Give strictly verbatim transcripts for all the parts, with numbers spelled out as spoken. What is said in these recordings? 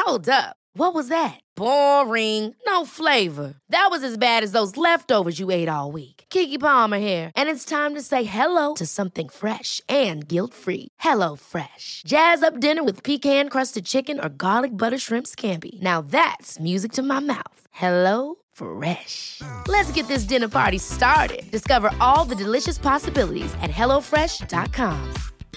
Hold up. What was that? Boring. No flavor. That was as bad as those leftovers you ate all week. Keke Palmer here, and it's time to say hello to something fresh and guilt-free. Hello Fresh. Jazz up dinner with pecan-crusted chicken or garlic butter shrimp scampi. Now that's music to my mouth. Hello Fresh. Let's get this dinner party started. Discover all the delicious possibilities at hello fresh dot com.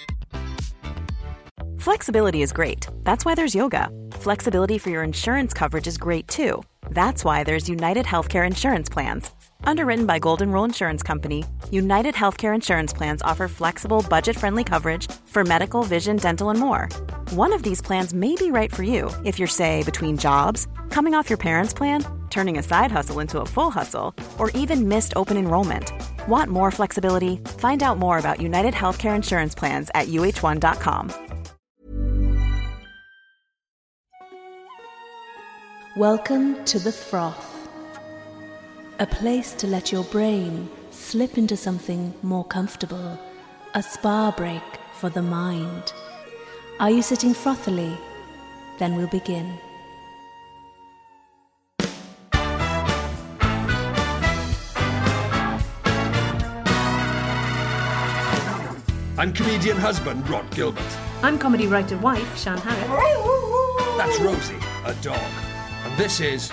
Flexibility is great. That's why there's yoga. Flexibility for your insurance coverage is great too. That's why there's United Healthcare Insurance Plans. Underwritten by Golden Rule Insurance Company, United Healthcare Insurance Plans offer flexible, budget-friendly coverage for medical, vision, dental, and more. One of these plans may be right for you if you're, say, between jobs, coming off your parents' plan, turning a side hustle into a full hustle, or even missed open enrollment. Want more flexibility? Find out more about United Healthcare Insurance Plans at U H one dot com. Welcome to The Froth, a place to let your brain slip into something more comfortable, a spa break for the mind. Are you sitting frothily? Then we'll begin. I'm comedian husband Rod Gilbert. I'm comedy writer wife Shan Harris. That's Rosie, a dog. And this is...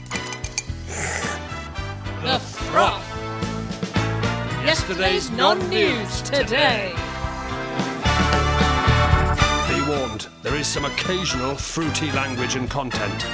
The Froth. Yesterday's non-news today. Be warned, there is some occasional fruity language and content.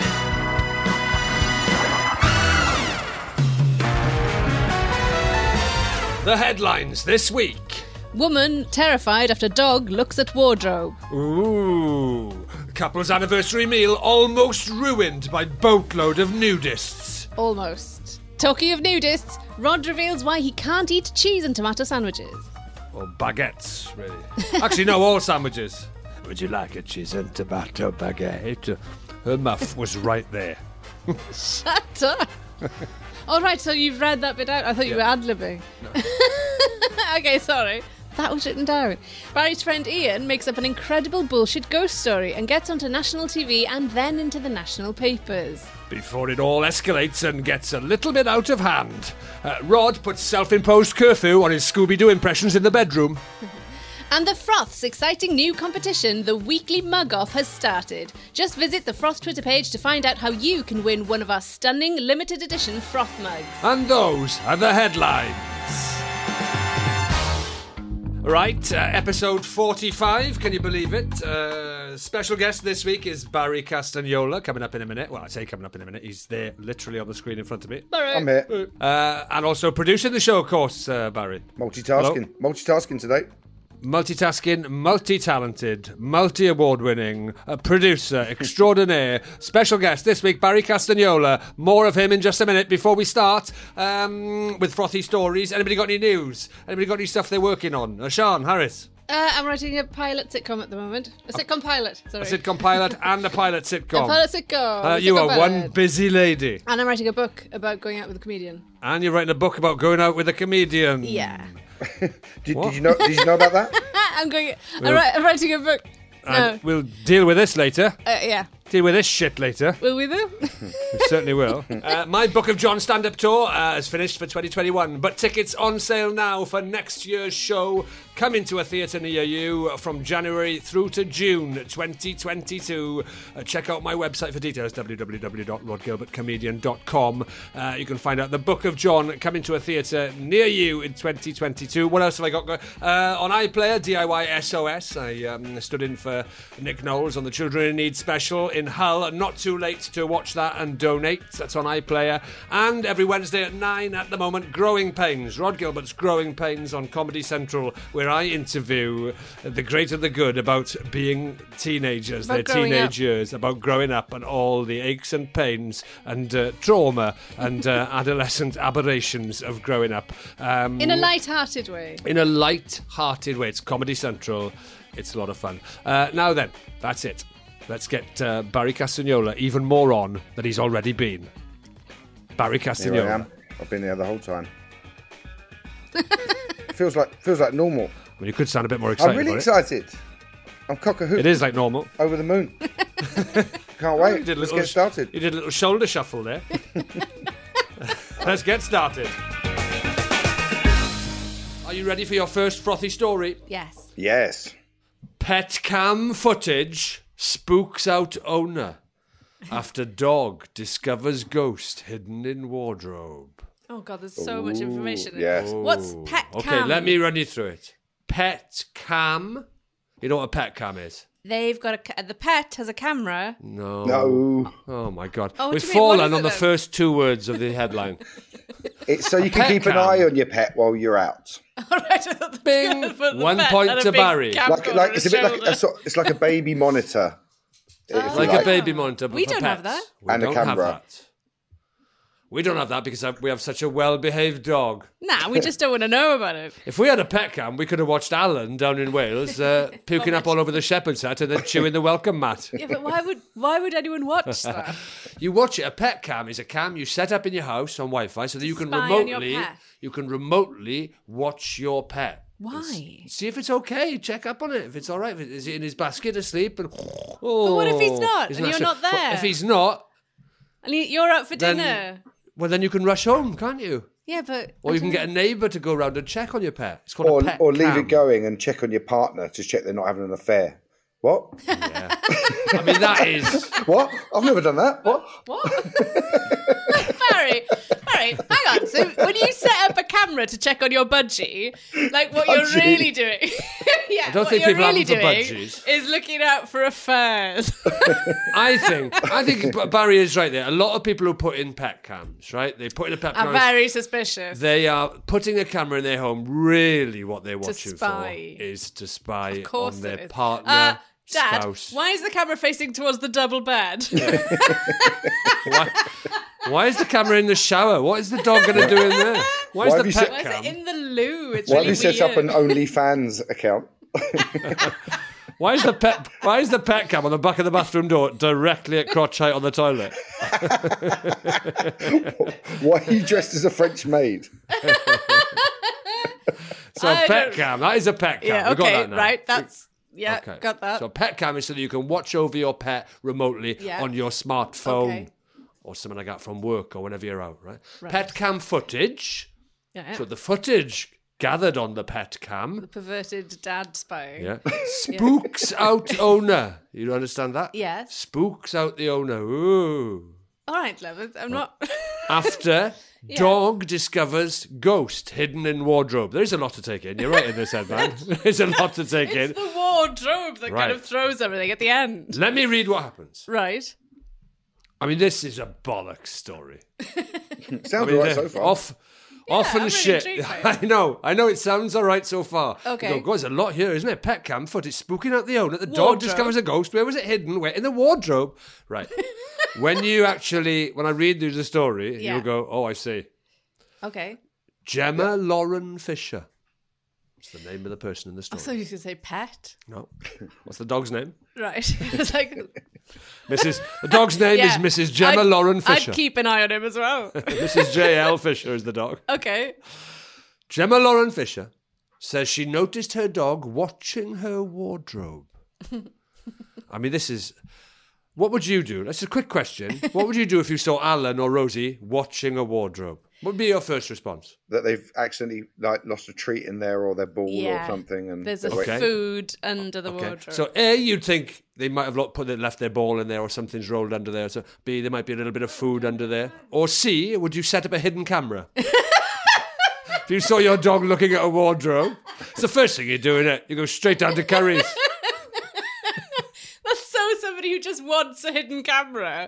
The headlines this week. Woman terrified after dog looks at wardrobe. Ooh. Couple's anniversary meal almost ruined by boatload of nudists. Almost. Talking of nudists, Rod reveals why he can't eat cheese and tomato sandwiches. Or baguettes, really. Actually, no, all sandwiches. Would you like a cheese and tomato baguette? Her muff was right there. Shut up. All right, so you've read that bit out. I thought you Yeah. were ad-libbing. No. Okay, sorry. That was written down. Barry's friend Ian makes up an incredible bullshit ghost story and gets onto national T V and then into the national papers. Before it all escalates and gets a little bit out of hand, uh, Rod puts self-imposed curfew on his Scooby-Doo impressions in the bedroom. And the Froth's exciting new competition, the Weekly Mug-Off, has started. Just visit the Froth Twitter page to find out how you can win one of our stunning limited edition Froth mugs. And those are the headlines. Right, uh, episode forty-five, can you believe it? Uh, special guest this week is Barry Castagnola, coming up in a minute. Well, I say coming up in a minute, he's there literally on the screen in front of me. Barry. I'm here. Uh, and also producing the show, of course, uh, Barry. Multitasking. Hello? Multitasking today. Multitasking, multi-talented, multi-award-winning, uh, producer extraordinaire, special guest this week, Barry Castagnola. More of him in just a minute. Before we start um, with frothy stories, anybody got any news? Anybody got any stuff they're working on? Uh, Sean, Harris. Uh, I'm writing a pilot sitcom at the moment. A sitcom pilot, sorry. A sitcom pilot and a pilot sitcom. A pilot sitcom. Uh, a you sitcom are pilot. one busy lady. And I'm writing a book about going out with a comedian. And you're writing a book about going out with a comedian. Yeah. did, did you know? Did you know about that? I'm going. I'm, Well- ri- I'm writing a book. And No. we'll deal with this later. Uh, yeah. Deal with this shit later. Will we though? We certainly will. Uh, my Book of John stand-up tour uh, is finished for twenty twenty-one, but tickets on sale now for next year's show. Coming to a theatre near you from January through to June twenty twenty-two. Uh, check out my website for details, w w w dot rod gilbert comedian dot com. Uh, you can find out the Book of John coming to a theatre near you in twenty twenty-two. What else have I got going? Uh, on iPlayer, D I Y S O S, I um, stood in for Nick Knowles on the Children in Need special in Hull. Not too late to watch that and donate. That's on iPlayer. And every Wednesday at nine at the moment, Growing Pains. Rod Gilbert's Growing Pains on Comedy Central, where I interview the great and the good about being teenagers, About their growing teenage up. years, about growing up and all the aches and pains and uh, trauma and uh, adolescent aberrations of growing up. Um, In a light-hearted way. in a light-hearted way. It's Comedy Central. It's a lot of fun. Uh, now then, that's it. Let's get uh, Barry Castagnola even more on than he's already been. Barry Here I Castagnola. am. I've been there the whole time. feels like feels like normal. Well, you could sound a bit more excited I'm really about excited. I'm cock a it. hoop It is like normal. over the moon. Can't You wait. did a Let's little- get started. You did a little shoulder shuffle there. Let's get started. Are you ready for your first frothy story? Yes. Yes. Pet cam footage spooks out owner after dog discovers ghost hidden in wardrobe. Oh god, there's so much information. yes. What's pet Okay, cam? let me run you through it. Pet cam. You know what a pet cam is? They've got a ca- the pet has a camera. No. No. Oh my god. Oh, what We've do you mean? What fallen is on it the then? first two words of the headline. It's so you can Pet keep an cam. eye on your pet while you're out. All right, I thought the Bing. put the One pet point had a to big Barry. camcorder Like, on like it's a his bit like shoulder. a, sort- it's like a baby monitor. if you Like like. a baby monitor, but We for don't have pets. that. We And a don't have camera. that. We don't have that because we have such a well-behaved dog. Nah, we just don't want to know about it. If we had a pet cam, we could have watched Alan down in Wales uh, puking up all over the shepherd's hut and then chewing the welcome mat. Yeah, but why would why would anyone watch that? You watch it. A pet cam is a cam you set up in your house on Wi-Fi so that you can spy on your remotely pet. you can remotely watch your pet. Why? See if it's okay. Check up on it. If it's all right. If it, is he in his basket asleep? And oh, But what if he's not isn't and that you're so- not there? Well, if he's not, And you- you're out for Then- dinner. well then you can rush home, can't you? Yeah, but Or I you can don't get a neighbour to go round and check on your pet. It's called Or, a pet or leave cam. it going and check on your partner to check they're not having an affair. What? Yeah. I mean, that is... What? I've never done that. What? Barry, Barry, hang on. So when you set up a camera to check on your budgie, like what you're Budgie? really doing, yeah, I don't what think you're people have really them for doing budgies. is looking out for affairs. I think I think B- Barry is right there. A lot of people who put in pet cams, right? They put in a pet I'm cam. very suspicious. They are putting a camera in their home. Really, what they're watching spy. for is to spy Of course on their it is. partner, Uh, Dad, spouse. why is the camera facing towards the double bed? Why, why is the camera in the shower? What is the dog going to do in there? Why is Why the have you pet set- Why is cam? it in the loo? It's Why really have you set up weird. an OnlyFans account? Why is the pet? Why is the pet cam on the back of the bathroom door directly at crotch height on the toilet? Why are you dressed as a French maid? So a I pet don't- cam. That is a pet cam. Yeah, We've got okay, that now. right. That's yeah, Okay. got that. So a pet cam is so that you can watch over your pet remotely Yeah. on your smartphone Okay. or something like that from work or whenever you're out, right? Pet cam footage. yeah, yeah. So the footage gathered on the pet cam, Perverted dad spying. yeah, spooks out owner. You understand that? Yes. Spooks out the owner. Ooh. All right, love. I'm not. After dog discovers ghost hidden in wardrobe. There is a lot to take in. You're right in this head, man. There's a lot to take It's in. the wardrobe that Right. kind of throws everything at the end. Let me read what happens. Right. I mean, this is a bollocks story. Sounds I all mean, right they're so far. Off, often I'm really shit. intrigued by it. I know, I know. It sounds all right so far. Okay. You go, God, there's a lot here, isn't it? Pet cam footage spooking out the owner. The dog Wardrobe. discovers a ghost. Where was it hidden? Where in the wardrobe? Right. When you actually, when I read through the story, Yeah. you'll go, oh, I see. Okay. Gemma Lauren Fisher. It's the name of the person in the I story. thought you were going to say pet. No. What's the dog's name? Right. It's like. Missus The dog's name yeah. is Missus Gemma I'd- Lauren Fisher. I'd keep an eye on him as well. Missus J L Fisher is the dog. Okay. Gemma Lauren Fisher says she noticed her dog watching her wardrobe. I mean, this is... What would you do? That's a quick question. What would you do if you saw Alan or Rosie watching a wardrobe? What would be your first response? That they've accidentally like lost a treat in there or their ball Yeah. or something. And There's they're a wait- Okay. food under the Okay. wardrobe. So A, you'd think they might have lo- put it, left their ball in there or something's rolled under there. So B, there might be a little bit of food under there. Or C, would you set up a hidden camera? If you saw your dog looking at a wardrobe, it's the first thing you do, isn't it? You go straight down to Curry's. That's so somebody who just wants a hidden camera.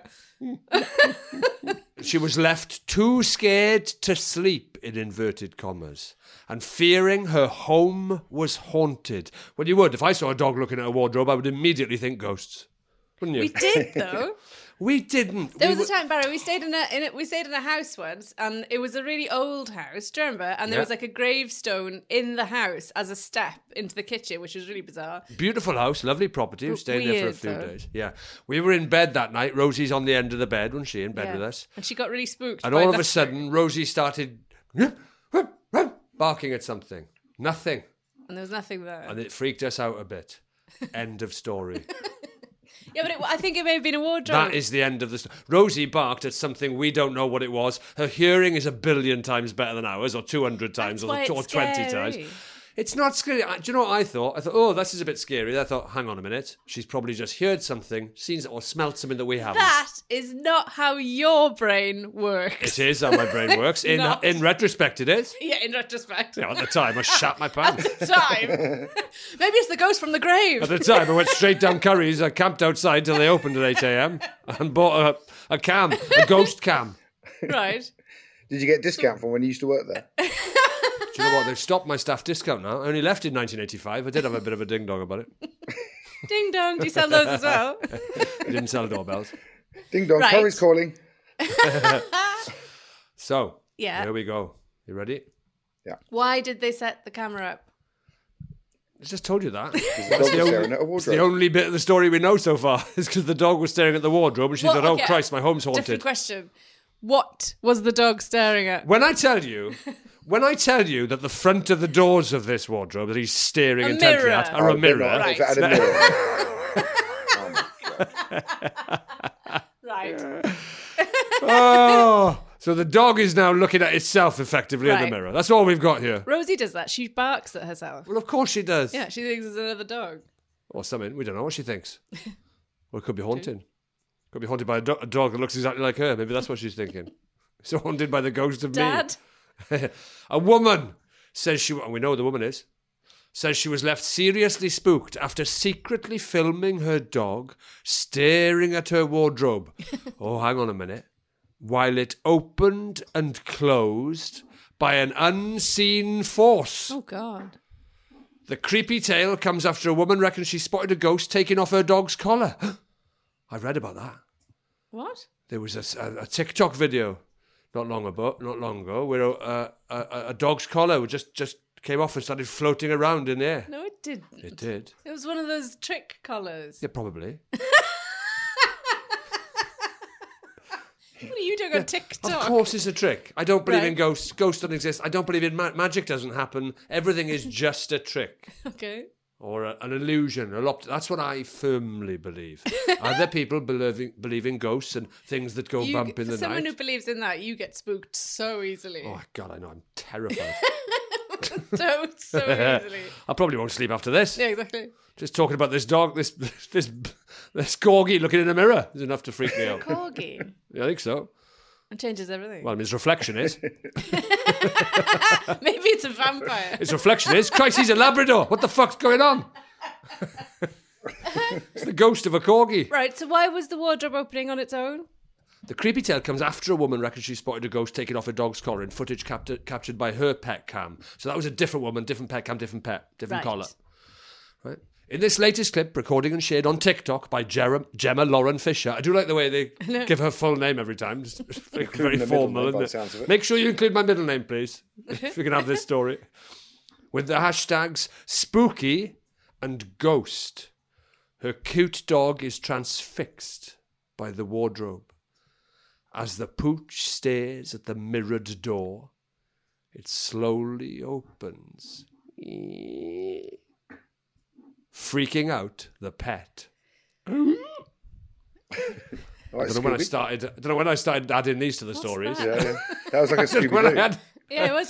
She was left too scared to sleep, in inverted commas, and fearing her home was haunted. Well, you would. If I saw a dog looking at a wardrobe, I would immediately think ghosts. Wouldn't you? We did though. We didn't. There We was a were- time, Barry, we stayed in a, in a we stayed in a house once, and it was a really old house. Do you remember? And there Yeah. was like a gravestone in the house as a step into the kitchen, which was really bizarre. Beautiful house, lovely property. We But stayed there for a weird, few though. days. Yeah. We were in bed that night. Rosie's on the end of the bed, wasn't she, in bed Yeah. with us? And she got really spooked. And by all of a nothing. sudden, Rosie started barking at something. Nothing. and there was nothing there. And it freaked us out a bit. End of story. Yeah, but it, I think it may have been a wardrobe. That is the end of the story. Rosie barked at something we don't know what it was. Her hearing is a billion times better than ours, or two hundred times, That's or, why or it's twenty scary. times. It's not scary. I- Do you know what I thought? I thought, oh, this is a bit scary. I thought, hang on a minute. She's probably just heard something, seen or smelt something that we haven't. That is not how your brain works. It is how my brain works. In not. in retrospect, it is. Yeah, in retrospect. Yeah, at the time, I shat my pants. At the time. Maybe it's the ghost from the grave. At the time, I went straight down Curry's. I camped outside till they opened at eight a.m. and bought a, a cam, a ghost cam. Right. Did you get a discount from when you used to work there? Do you know what? They've stopped my staff discount now. I only left in nineteen eighty-five. I did have a bit of a ding-dong about it. Ding dong. Do you sell those as well? I didn't sell doorbells. Ding dong, Right. Corey's calling. So, Yeah. here we go. You ready? Why did they set the camera up? I just told you that. The That's dog the, was only, staring at a it's the wardrobe. only bit of the story we know so far. Is because the dog was staring at the wardrobe and she Well, thought, oh, okay, Christ, my home's Different haunted. question. What was the dog staring at? When I tell you... When I tell you that the front of the doors of this wardrobe that he's staring A intently mirror. at are Oh, a mirror, they're not. Right. If it had a mirror. Right. oh, so the dog is now looking at itself effectively in the Right. mirror. That's all we've got here. Rosie does that. She barks at herself. Well, of course she does. Yeah, she thinks it's another dog. Or something. We don't know what she thinks. Well, it could be haunted. Could be haunted by a, do- a dog that looks exactly like her. Maybe that's what she's thinking. So haunted by the ghost of Dad? me. A woman says she, and we know who the woman is, says she was left seriously spooked after secretly filming her dog staring at her wardrobe. Oh, hang on a minute. While it opened and closed by an unseen force. Oh, God. The creepy tale comes after a woman reckons she spotted a ghost taking off her dog's collar. I read about that. What? There was a, a, a TikTok video not long ago, not long ago, where a, a, a, a dog's collar just, just came off and started floating around in the air. No, it didn't. It did. It was one of those trick collars. Yeah, probably. What are you doing on TikTok? Of course it's a trick. I don't believe in Right. ghosts. Ghosts don't exist. I don't believe in ma- magic doesn't happen. Everything is just a trick. Okay. Or a, an illusion. A lot, that's what I firmly believe. Other people believe, believe in ghosts and things that go You, bump in for the someone night. who believes in that, you get spooked so easily. Oh, God, I know. I'm terrified. so, so easily. I probably won't sleep after this. Yeah, exactly. Just talking about this dog, this this this corgi looking in a mirror is enough to freak me out. Corgi. Yeah, I think so. It changes everything. Well, I mean, his reflection is. Maybe it's a vampire. His reflection is. Christ, he's a Labrador. What the fuck's going on? It's the ghost of a corgi. Right, so why was the wardrobe opening on its own? The creepy tale comes after a woman reckons she spotted a ghost taking off her dog's collar in footage capt- captured by her pet cam. So that was a different woman, different pet cam, different pet, different Right. collar. Right. In this latest clip, recording and shared on TikTok by Jer- Gemma Lauren Fisher. I do like the way they give her full name every time. Just very Including the middle formal, name by isn't the it? sounds of it. Make sure you include my middle name, please, if we can have this story. With the hashtags spooky and ghost. Her cute dog is transfixed by the wardrobe. As the pooch stares at the mirrored door, it slowly opens, freaking out the pet. Right, I don't know when I Scooby. started. I don't know when I started adding these to the stories. that? Yeah, yeah. That was like a I don't know when I Scooby-Doo. had. Yeah, it was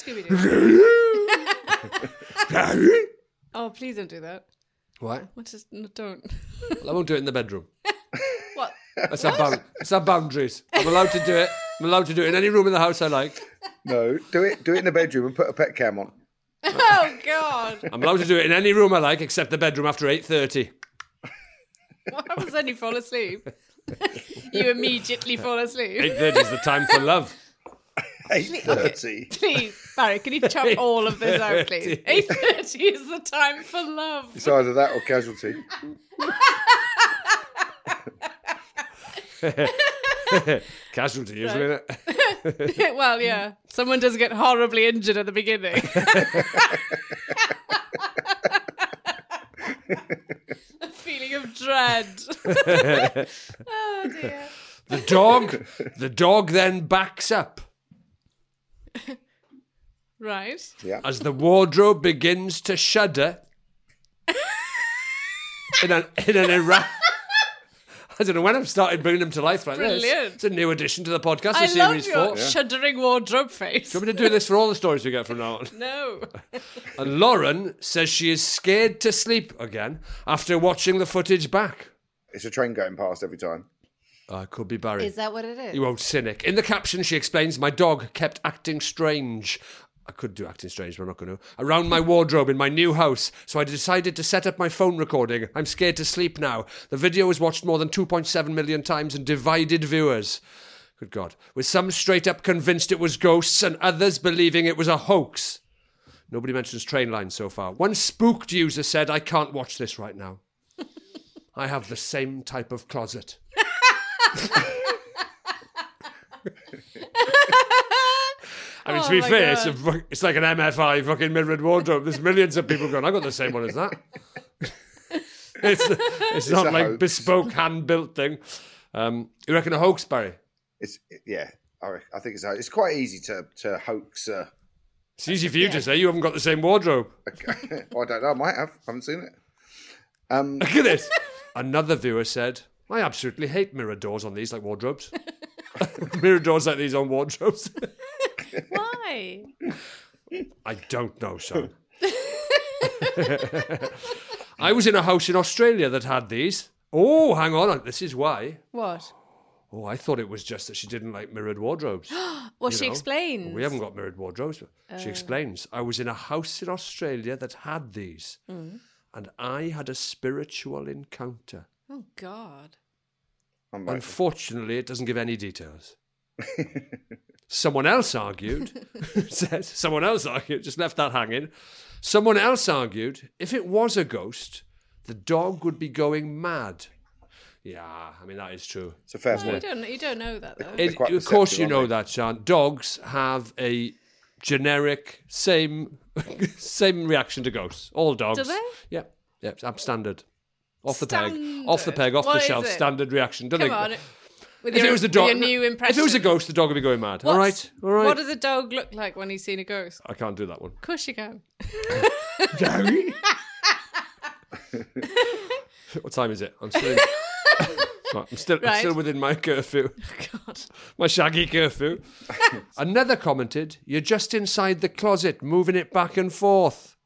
Scooby-Doo. Oh, please don't do that. What? What is, no, don't. Well, I won't do it in the bedroom. What? That's our, bound- that's our boundaries. I'm allowed to do it. I'm allowed to do it in any room in the house I like. No, do it do it in the bedroom and put a pet cam on. Oh, God. I'm allowed to do it in any room I like except the bedroom after eight thirty. What happens when you fall asleep? You immediately fall asleep. eight thirty is the time for love. eight thirty. Please, Barry, can you chop all of this out, please? eight thirty is the time for love. It's either that or casualty. Casualty, usually, isn't it? Well, yeah. Someone does get horribly injured at the beginning. A feeling of dread. Oh, dear. The dog, the dog then backs up Right. Yeah. as the wardrobe begins to shudder in an in an era- I don't know when I've started bringing them to life like this. Brilliant. It's a new addition to the podcast. I of love series your four. shuddering wardrobe face. Do you want me to do this for all the stories we get from now on? No. And Lauren says she is scared to sleep again after watching the footage back. It's a train going past every time. Oh, it could be Barry. Is that what it is? You old cynic. In the caption, she explains, my dog kept acting strange. I could do acting strange, but I'm not going to. Around my wardrobe in my new house. So I decided to set up my phone recording. I'm scared to sleep now. The video was watched more than two point seven million times and divided viewers. Good God. With some straight up convinced it was ghosts and others believing it was a hoax. Nobody mentions train lines so far. One spooked user said, I can't watch this right now. I have the same type of closet. I mean, to Oh be my fair, it's, God. a, it's like an M F I fucking mirrored wardrobe. There's millions of people going, I got the same one as that. it's it's not a like hoax. bespoke, hand-built thing. Um, you reckon a hoax, Barry? It's yeah. I, rec- I think it's it's quite easy to to hoax. Uh, It's easy for you to say. You haven't got the same wardrobe. well, I don't know. I might have. I haven't seen it. Um, Look at this. Another viewer said, I absolutely hate mirror doors on these, like wardrobes. Mirror doors like these on wardrobes. Why? I don't know, son. I was in a house in Australia that had these. Oh, hang on. This is why. What? Oh, I thought it was just that she didn't like mirrored wardrobes. Well, You she know, explains. We haven't got mirrored wardrobes. But She explains. I was in a house in Australia that had these. And I had a spiritual encounter. Oh, God. I'm like, Unfortunately, it doesn't give any details. Someone else argued, says, someone else argued, just left that hanging. Someone else argued, if it was a ghost, the dog would be going mad. Yeah, I mean, that is true. it's a fair Well, you point. don't, you don't know that, though. It, quite of course, receptive, you know aren't that, Sean. Dogs have a generic same same reaction to ghosts. All dogs. Do they? Yeah, yeah. It's standard. Off the peg, off the Standard. peg, off What the is shelf. it? Standard reaction. Don't Come they? on. With If your, it was the with dog, your new impression. if it was a ghost, the dog would be going mad. All right, all right. What does a dog look like when he's seen a ghost? I can't do that one. Of course you can. What time is it? I'm still. In, Right, I'm still, I'm Right. still within my curfew, God. my shaggy curfew. Another commented, "You're just inside the closet, moving it back and forth."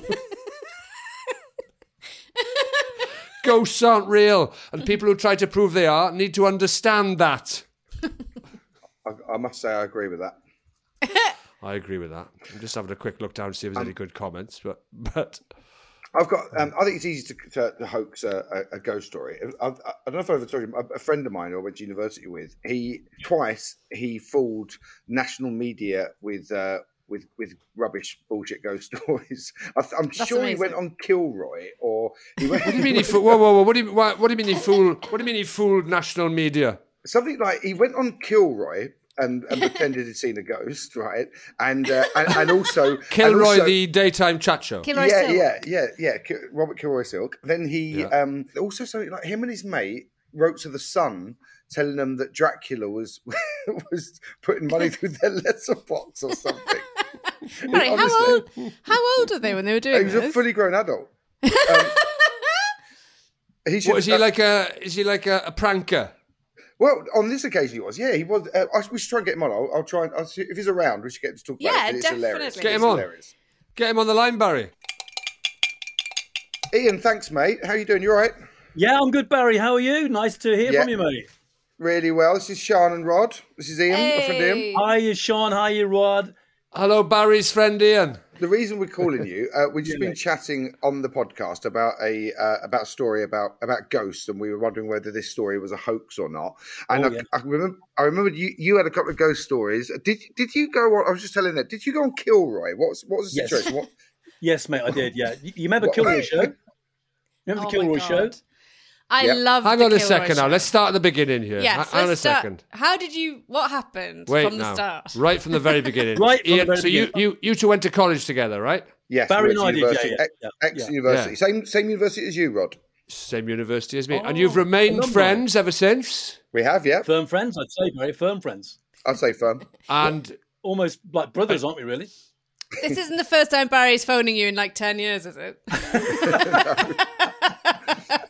Ghosts aren't real, and people who try to prove they are need to understand that. I, I must say I agree with that. I agree with that. I'm just having a quick look down to see if there's any good comments, but but I've got. Um, I think it's easy to, to, to hoax a, a, a ghost story. I, I, I don't know if I've ever told you. A, a friend of mine who I went to university with. He twice he fooled national media with uh, with with rubbish bullshit ghost stories. I, I'm sure he amazing. went on Kilroy or he went. what do you mean he fooled? Whoa, whoa, whoa! What do you what, what do you mean he fooled? What do you mean he fooled national media? Something like he went on Kilroy. And, and pretended he'd seen a ghost, right? And uh, and, and also Kilroy, and also, the daytime chat show. Kilroy yeah, Silk. yeah, yeah, yeah. Ki- Robert Kilroy Silk. Then he Yeah. um, also something like him and his mate wrote to the Sun, telling them that Dracula was was putting money through their letterbox or something. Right, how Honestly. old? How old are they when they were doing He was a this? fully grown adult. Um, he should, What is he uh, like a? Is he like a, a pranker? Well, on this occasion he was. Yeah, he was. Uh, I, we should try and get him on. I'll, I'll try and I'll see, if he's around. We should get him to talk about Yeah, it. 'cause It's hilarious. definitely. Get him It's on. hilarious. Get him on the line, Barry. Ian, thanks, mate. How you doing? You all right? Yeah, I'm good, Barry. How are you? Nice to hear Yeah. from you, mate. Really well. This is Sean and Rod. This is Ian, my friend Ian. Hey. Hiya, Sean. Hiya, Rod. Hello, Barry's friend Ian. The reason we're calling you, uh, we've just Yeah, been mate. chatting on the podcast about a uh, about a story about about ghosts, and we were wondering whether this story was a hoax or not. And Oh, I, yeah. I remember, I remember you, you had a couple of ghost stories. Did did you go on? I was just telling that. Did you go on Kilroy? What was what was the Yes. situation? What, Yes, mate, I did. Yeah, you you remember What- Kilroy Show? Remember Oh the my Kilroy God. Show? I Yep. love Hang the on a Kilroy second now. show. Let's start at the beginning here. Yes, Hang on a let's start. second. How did you? What happened Wait from now. the start? Right from the very beginning. Right from the Ian, very so you, beginning. you, you two went to college together, right? yes, Barry we and I went to did, yeah, university. yeah, Ex- yeah, Ex yeah. university, Yeah. same same university as you, Rod. Same university as me. Oh, and you've remained alumni. friends ever since? We have, yeah. Firm friends, I'd say, Barry. Firm friends. I'd say fun. And Almost like brothers, aren't we, really? This isn't the first time Barry's phoning you in like ten years, is it?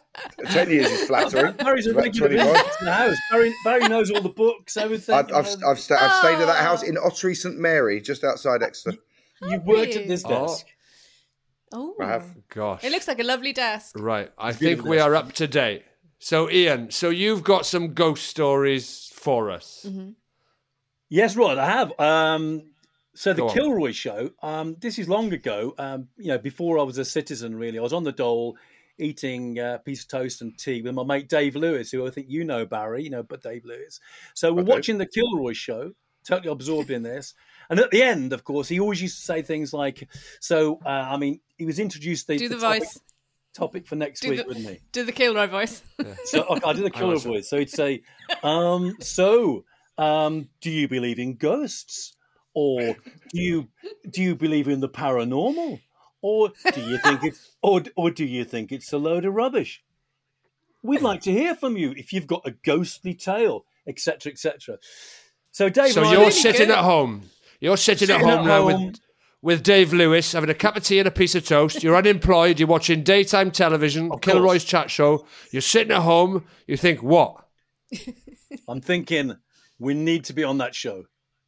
ten years is flattering. Barry's a About regular twenty-five. visitor to the house. Barry, Barry knows all the books, everything. I've, I've, Um, I've, sta- I've stayed at that house in Ottery St Mary, just outside Exeter. You've worked you? at this Oh. desk. Oh, I have. Gosh. it looks like a lovely desk. Right. I think beautiful we desk. are up to date. So, Ian, so you've got some ghost stories for us. Mm-hmm. Yes, Rod, I have. Um, so the Go on. Kilroy show, um, this is long ago, um, you know, before I was a citizen, really. I was on the dole eating uh, a piece of toast and tea with my mate Dave Lewis, who I think you know, Barry, you know, but Dave Lewis. So we're Okay. watching the Kilroy show, totally absorbed in this. And at the end, of course, he always used to say things like, so, uh, I mean, he was introduced the, Do the topic, voice. topic for next Do week, the- wouldn't he? Do the Kilroy voice. So okay, I did the killer was- voice. So he'd say, um, "So, um, do you believe in ghosts, or do you do you believe in the paranormal, or do you think it's or or do you think it's a load of rubbish? We'd like to hear from you if you've got a ghostly tale, et cetera, et cetera" So, Dave, So and I- you're really sitting good. at home. You're sitting, Sitting at home at now home. with with Dave Lewis, having a cup of tea and a piece of toast. You're unemployed. You're watching daytime television, Of Kilroy's course. chat show. You're sitting at home. You think, what? I'm thinking we need to be on that show.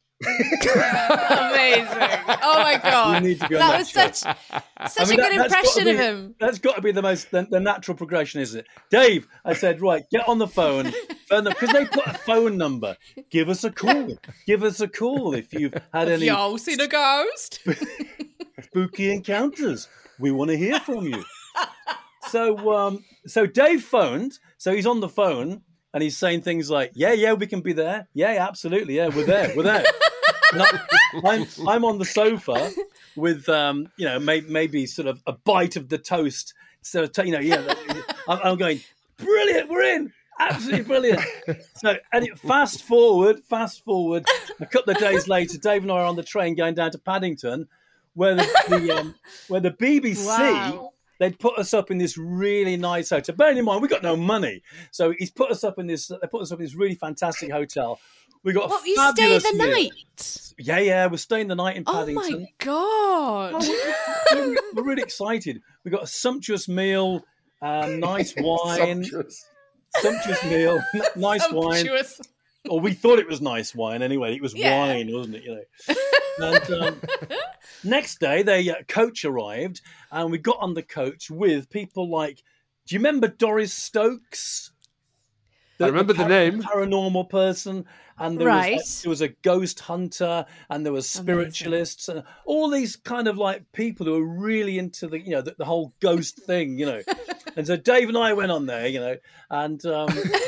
Amazing. Oh my god. We need to be on that that was show. such such I mean, a good that- that's gotta impression of be- him. That's got to be the most the, the natural progression, isn't it? Dave, I said, right, get on the phone, because they put a phone number. Give us a call. Give us a call if you've had any Yo, seen a ghost? spooky encounters. We want to hear from you. So, um, so Dave phoned. So he's on the phone and he's saying things like, "Yeah, yeah, we can be there. Yeah, yeah, absolutely. Yeah, we're there. We're there." And I, I'm I'm on the sofa with um, you know, may, maybe sort of a bite of the toast. So you know, yeah, I'm, I'm going, brilliant. We're in. Absolutely brilliant. So, and it, fast forward, fast forward. A couple of days later, Dave and I are on the train going down to Paddington, where the, the um, where the B B C. Wow. They'd put us up in this really nice hotel. Bearing in mind, we got no money, so he's put us up in this. They put us up in this really fantastic hotel. We got a What, you stayed fabulous the meal. night? Yeah, yeah, we're staying the night in Oh Paddington. my god. Oh, we're, we're- we're really excited. We got a sumptuous meal, um, nice wine, Sumptuous. sumptuous meal, n- nice wine. Sumptuous. Or we thought it was nice wine anyway. It was Yeah. wine, wasn't it? You know. And um, next day, the uh, coach arrived, and we got on the coach with people like. Do you remember Doris Stokes? I remember the name. Paranormal person, and there Right. was like, there was a ghost hunter, and there was spiritualists, and all these kind of like people who are really into the you know the, the whole ghost thing, you know. And so Dave and I went on there, you know, and. Um,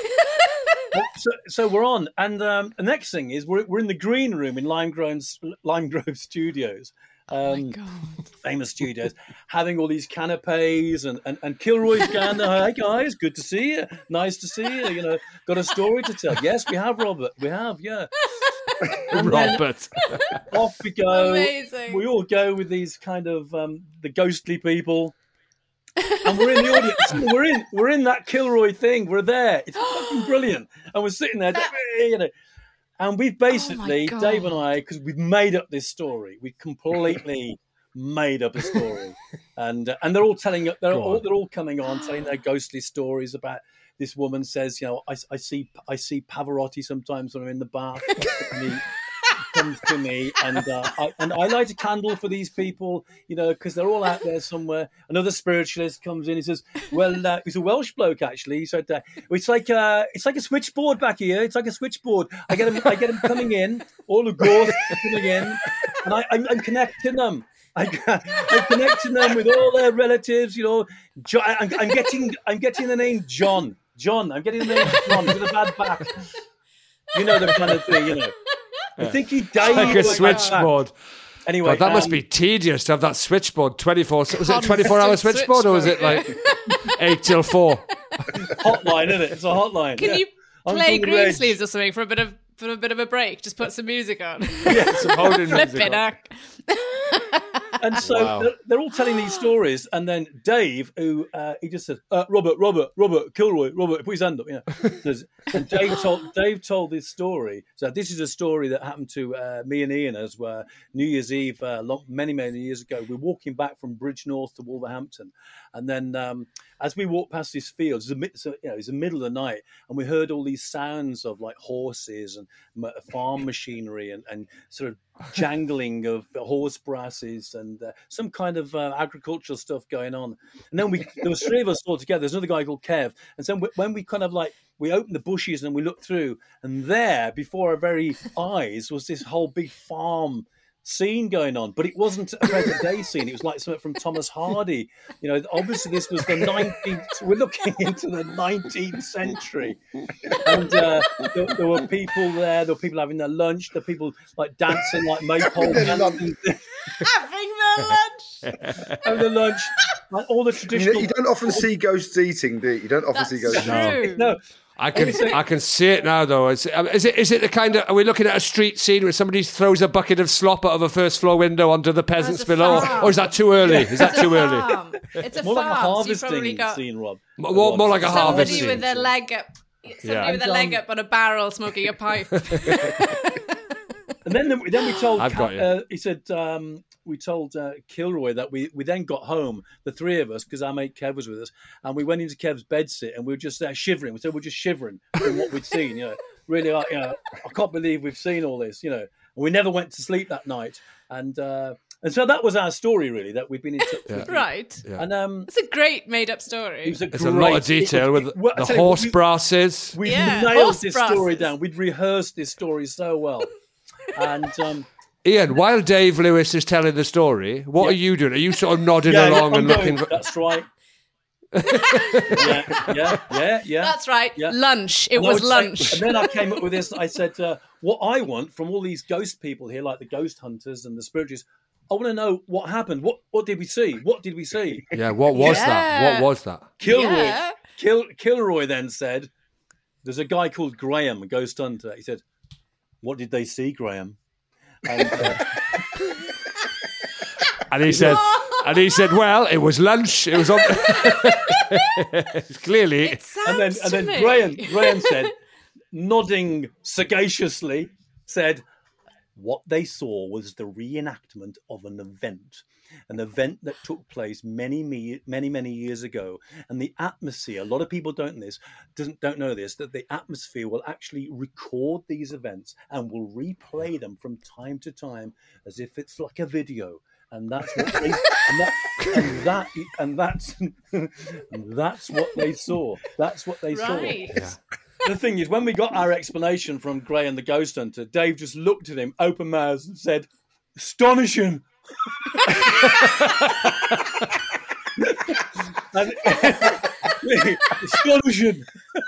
So, so we're on, and um, the next thing is we're we're in the green room in Lime Grove, Lime Grove Studios, um, Oh my god. famous studios, having all these canapes, and and, and Kilroy's going, "Hi guys, good to see you, nice to see you. You know, got a story to tell." "Yes, we have, Robert. We have, yeah." And then Robert. off we go. Amazing. We all go with these kind of um, the ghostly people. And we're in the audience. We're in. We're in that Kilroy thing. We're there. It's fucking brilliant. And we're sitting there, you know. And we've basically, God. Dave and I, because we've made up this story. We completely made up a story, and uh, and they're all telling. They're Go all on. they're all coming on, telling their ghostly stories about. This woman says, you know, I, I see I see Pavarotti sometimes when I'm in the bath. And he comes to me, and uh, I, and I light a candle for these people, you know, because they're all out there somewhere. Another spiritualist comes in. He says, "Well, uh, he's a Welsh bloke, actually." He said, uh, "It's like uh, it's like a switchboard back here. It's like a switchboard. I get him, I get him coming in, all the ghosts coming in, and I, I'm, I'm connecting them." I, I'm connecting them with all their relatives, you know. Jo- I'm, I'm getting, I'm getting the name John. John. I'm getting the name John with a bad back. You know the kind of thing, you know. I think he died. Like a with bad back. switchboard. Anyway, God, that must um, be tedious to have that switchboard twenty-four. Was it a twenty-four hour Constant switchboard, or was it like eight till four? hotline, isn't it? It's a hotline. Can yeah. you I'm play from the Green Reg. Sleeves or something for a bit of for a bit of a break? Just put some music on. Yeah, some Holding Flip music it on. up. And so Wow. they're, they're all telling these stories, and then Dave, who uh, he just said, uh, "Robert, Robert, Robert, Kilroy, Robert, put his hand up." You know, Says- and Dave told Dave told this story. So this is a story that happened to uh, me and Ian as well. New Year's Eve, uh, long, many many years ago. We're walking back from Bridge North to Wolverhampton, And then um, as we walked past this field, it was, the, so, you know, it was the middle of the night, and we heard all these sounds of like horses and farm machinery and, and sort of jangling of horse brasses and uh, some kind of uh, agricultural stuff going on. And then we there was three of us all together. There's another guy called Kev. And so when we kind of like, we opened the bushes and we looked through, and there before our very eyes was this whole big farm scene going on, but it wasn't a present day scene. It was like something from Thomas Hardy. You know, obviously this was the nineteenth. We're looking into the nineteenth century, and uh, there, there were people there. There were people having their lunch. There were people like dancing, like maypole dancing, Having their lunch. having their lunch. Like all the traditional. You, you don't often see ghosts eating, do you? You don't often That's see ghosts true. eating. No. I can I can see it now though. Is, is it is it the kind of, are we looking at a street scene where somebody throws a bucket of slop out of a first floor window onto the peasants a below, farm. or is that too early? Is that It's a too early? farm. It's a More like a farm. So you've probably harvesting got scene, Rob. More, more like a harvest somebody scene. with their leg up. Somebody Yeah. with their And, leg um, up on a barrel smoking a pipe. And then, then we told, I've got you. uh, he said, um, we told uh, Kilroy that we, we then got home, the three of us, because our mate Kev was with us, and we went into Kev's bedsit and we were just there shivering. We said, we're just shivering from what we'd seen, you know. Really, like, you know, I can't believe we've seen all this, you know. And we never went to sleep that night. And uh, and so that was our story, really, that we've been in touch with. Right. Yeah. And um, It's a great made-up story. it was a There's great, a lot of detail it was- with it- well, I the tell you what, horse we- brasses. We Yeah, nailed horse this brasses. story down. We'd rehearsed this story so well. And um, Ian, while Dave Lewis is telling the story, what Yeah. are you doing? Are you sort of nodding yeah, along I'm and going, looking? For... That's right. yeah, yeah, yeah, yeah. That's right. Yeah. Lunch. It And I was would say- lunch. and then I came up with this. I said, uh, what I want from all these ghost people here, like the ghost hunters and the spiritualists, I want to know what happened. What what did we see? What did we see? Yeah, what was Yeah. that? What was that? Kilroy, Yeah. Kil, Kilroy then said, there's a guy called Graham, a ghost hunter. He said, what did they see, Graham? And, uh, And he said, and he said, well, it was lunch. It was on. It's clearly. It sounds and then, to and then me. Graham, Graham said, nodding sagaciously, said, what they saw was the reenactment of an event, an event that took place many, me- many, many years ago. And the atmosphere, a lot of people don't this, doesn't don't know this, that the atmosphere will actually record these events and will replay them from time to time as if it's like a video. And that's what they, and that, and that, and that's, and that's what they saw. That's what they Right. saw. The thing is, when we got our explanation from Gray and the Ghost Hunter, Dave just looked at him, open mouthed, and said, "Astonishing." and, astonishing.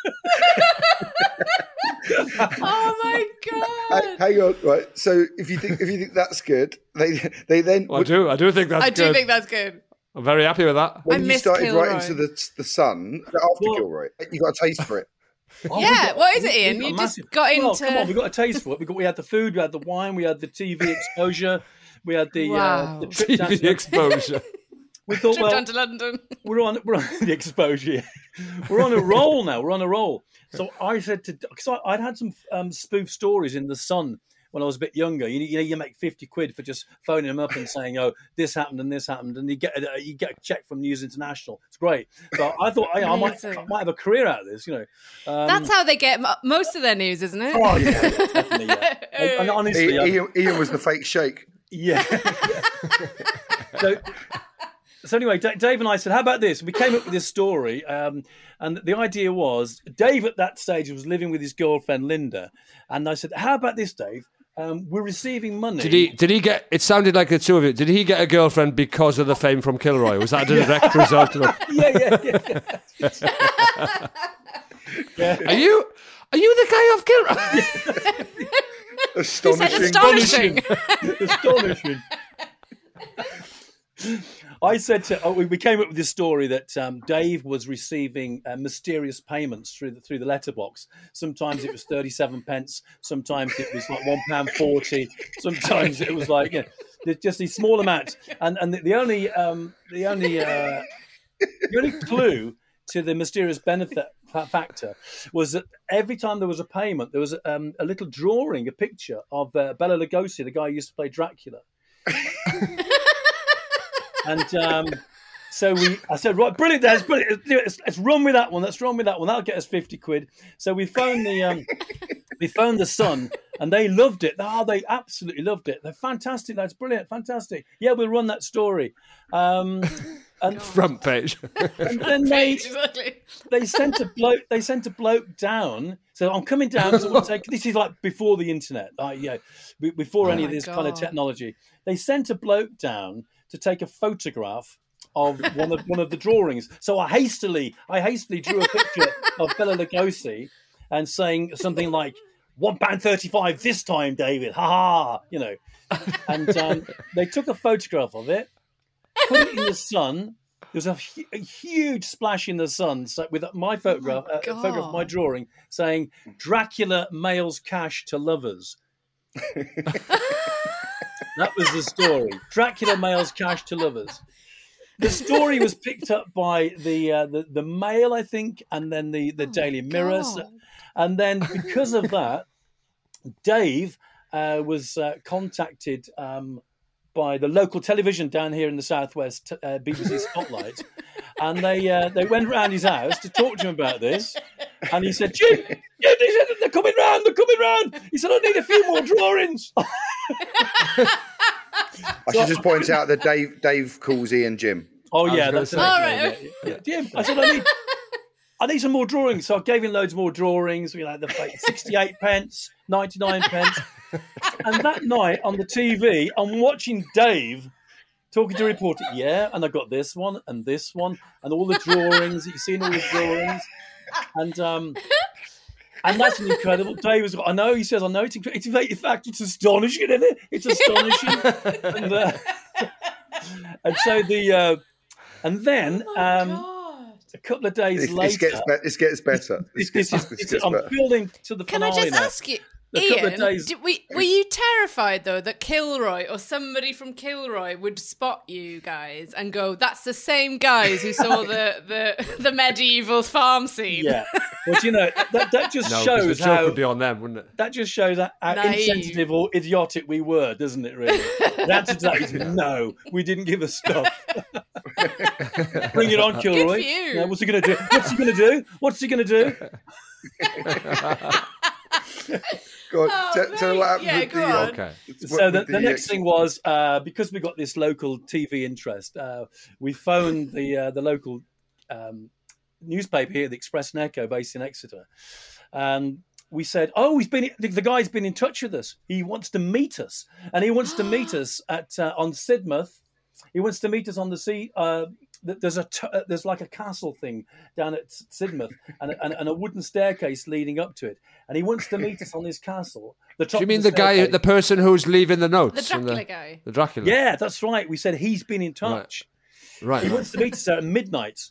Oh my god! Hey, hang on, right? So if you think if you think that's good, they they then I do. I do think that's I good. do think that's good. I'm very happy with that. when I you miss started Kilroy. writing to the the sun after Well- Kilroy, you got a taste for it. Oh, we Yeah, got- what is it, we- Ian? we You got just massive- got Well, into- come on, we got a taste for it. We got we had the food, we had the wine, we had the T V exposure, we had the, uh, Wow. the trip T down V to- exposure. We thought, Trip well, down to London. we're on we're on the exposure. We're on a roll now. We're on a roll. So I said to because I'd had some um, spoof stories in the Sun when I was a bit younger. You, you know, you make fifty quid for just phoning them up and saying, "Oh, this happened and this happened," and you get a, you get a check from News International. It's great. So I thought hey, I might Amazing. I might have a career out of this. You know, um, That's how they get mo- most of their news, isn't it? oh yeah, yeah, definitely. Yeah. And, and honestly, I- Ian, Ian was the fake shake. yeah. so, so anyway, D- Dave and I said, "How about this?" We came up with this story, um, and the idea was Dave at that stage was living with his girlfriend Linda, and I said, "How about this, Dave? Um, we're receiving money." Did he? Did he get? It sounded like the two of you. Did he get a girlfriend because of the fame from Kilroy? Was that a direct result of it? Yeah, yeah, yeah. yeah. Are you? Are you the guy off Kilroy? He said Astonishing. astonishing. Astonishing. I said to oh, we we came up with this story that um, Dave was receiving uh, mysterious payments through the through the letterbox. Sometimes it was thirty-seven pence. Sometimes it was like one pound forty. Sometimes it was like you know, there's just these small amounts. And and the, the only um, the only uh, the only clue to the mysterious benefit fa- factor was that every time there was a payment, there was um, a little drawing, a picture of uh, Bela Lugosi, the guy who used to play Dracula. And um, So we, I said, right, brilliant, Des, brilliant. Let's, let's run with that one. Let's run with that one. That'll get us fifty quid. So we phoned the, um, we phoned the Sun, and they loved it. Oh, they absolutely loved it. They're fantastic. That's brilliant, fantastic. Yeah, we'll run that story. Um, and front page. And then they, they sent a bloke. They sent a bloke down. So I'm coming down because I want to take. This is like before the internet. Like, yeah, before any oh of this God. kind of technology. They sent a bloke down to take a photograph of one of one of the drawings. So I hastily, I hastily drew a picture of Bela Lugosi and saying something like one pound thirty-five this time, David. Ha ha, you know. And um, they took a photograph of it, put it in the Sun. There was a, hu- a huge splash in the Sun so with my photograph, Oh my uh, a photograph of my God. drawing, saying "Dracula mails cash to lovers." That was the story. Dracula mails cash to lovers. The story was picked up by the uh, the, the Mail, I think, and then the, the Oh Daily Mirror. God. And then because of that, Dave uh, was uh, contacted um, by the local television down here in the southwest, uh, B B C Spotlight, and they uh, they went round his house to talk to him about this. And he said, "Jim, Jim, they said, they're coming round, they're coming round." He said, "I need a few more drawings." I should just point out that Dave Dave calls Ian Jim. Oh was yeah, gonna that's say. it. All Yeah, right. yeah, yeah. Jim, I said I need, I need some more drawings. So I gave him loads more drawings. We had the like, sixty-eight pence, ninety-nine pence, and that night on the T V, I'm watching Dave talking to a reporter. Yeah, and I got this one and this one and all the drawings. You've seen all the drawings, and um. And that's an incredible. Dave was. I know. He says. I know. It's incredible. In fact, it's astonishing, isn't it? It's astonishing. and, uh, and so the, uh, and then um, a couple of days This, later, this gets be- this gets better. This, this gets, is. this It's, gets I'm better. building to the Can I finale just now. ask you, A couple of Ian, days- did we, were you terrified, though, that Kilroy or somebody from Kilroy would spot you guys and go, that's the same guys who saw the, the, the medieval farm scene? Yeah. Well, do you know that, that just No, 'cause shows the joke how would be on them, wouldn't it? that just shows how, how Naive. insensitive or idiotic we were, doesn't it? Really. The answer to that is no. We didn't give a stuff. Bring it on, Kilroy. for you. Yeah, what's he going to do? What's he going to do? What's he going to do? Go on, Oh, tell, tell what happened yeah, with go the, on. Okay. So the, with the next thing was uh, because we got this local T V interest, uh, we phoned the uh, the local um, newspaper here, the Express and Echo, based in Exeter, and we said, "Oh, he's been the, the guy's been in touch with us. He wants to meet us, and he wants to meet us at uh, on Sidmouth. He wants to meet us on the sea." Uh, th- there's a t- uh, there's like a castle thing down at S- Sidmouth, and, a- and, and a wooden staircase leading up to it, and he wants to meet us on this castle. The top Do you of mean the guy, staircase. the person who's leaving the notes? The and Dracula guy. The Dracula. Yeah, that's right. We said he's been in touch. Right. He wants to meet us at midnight.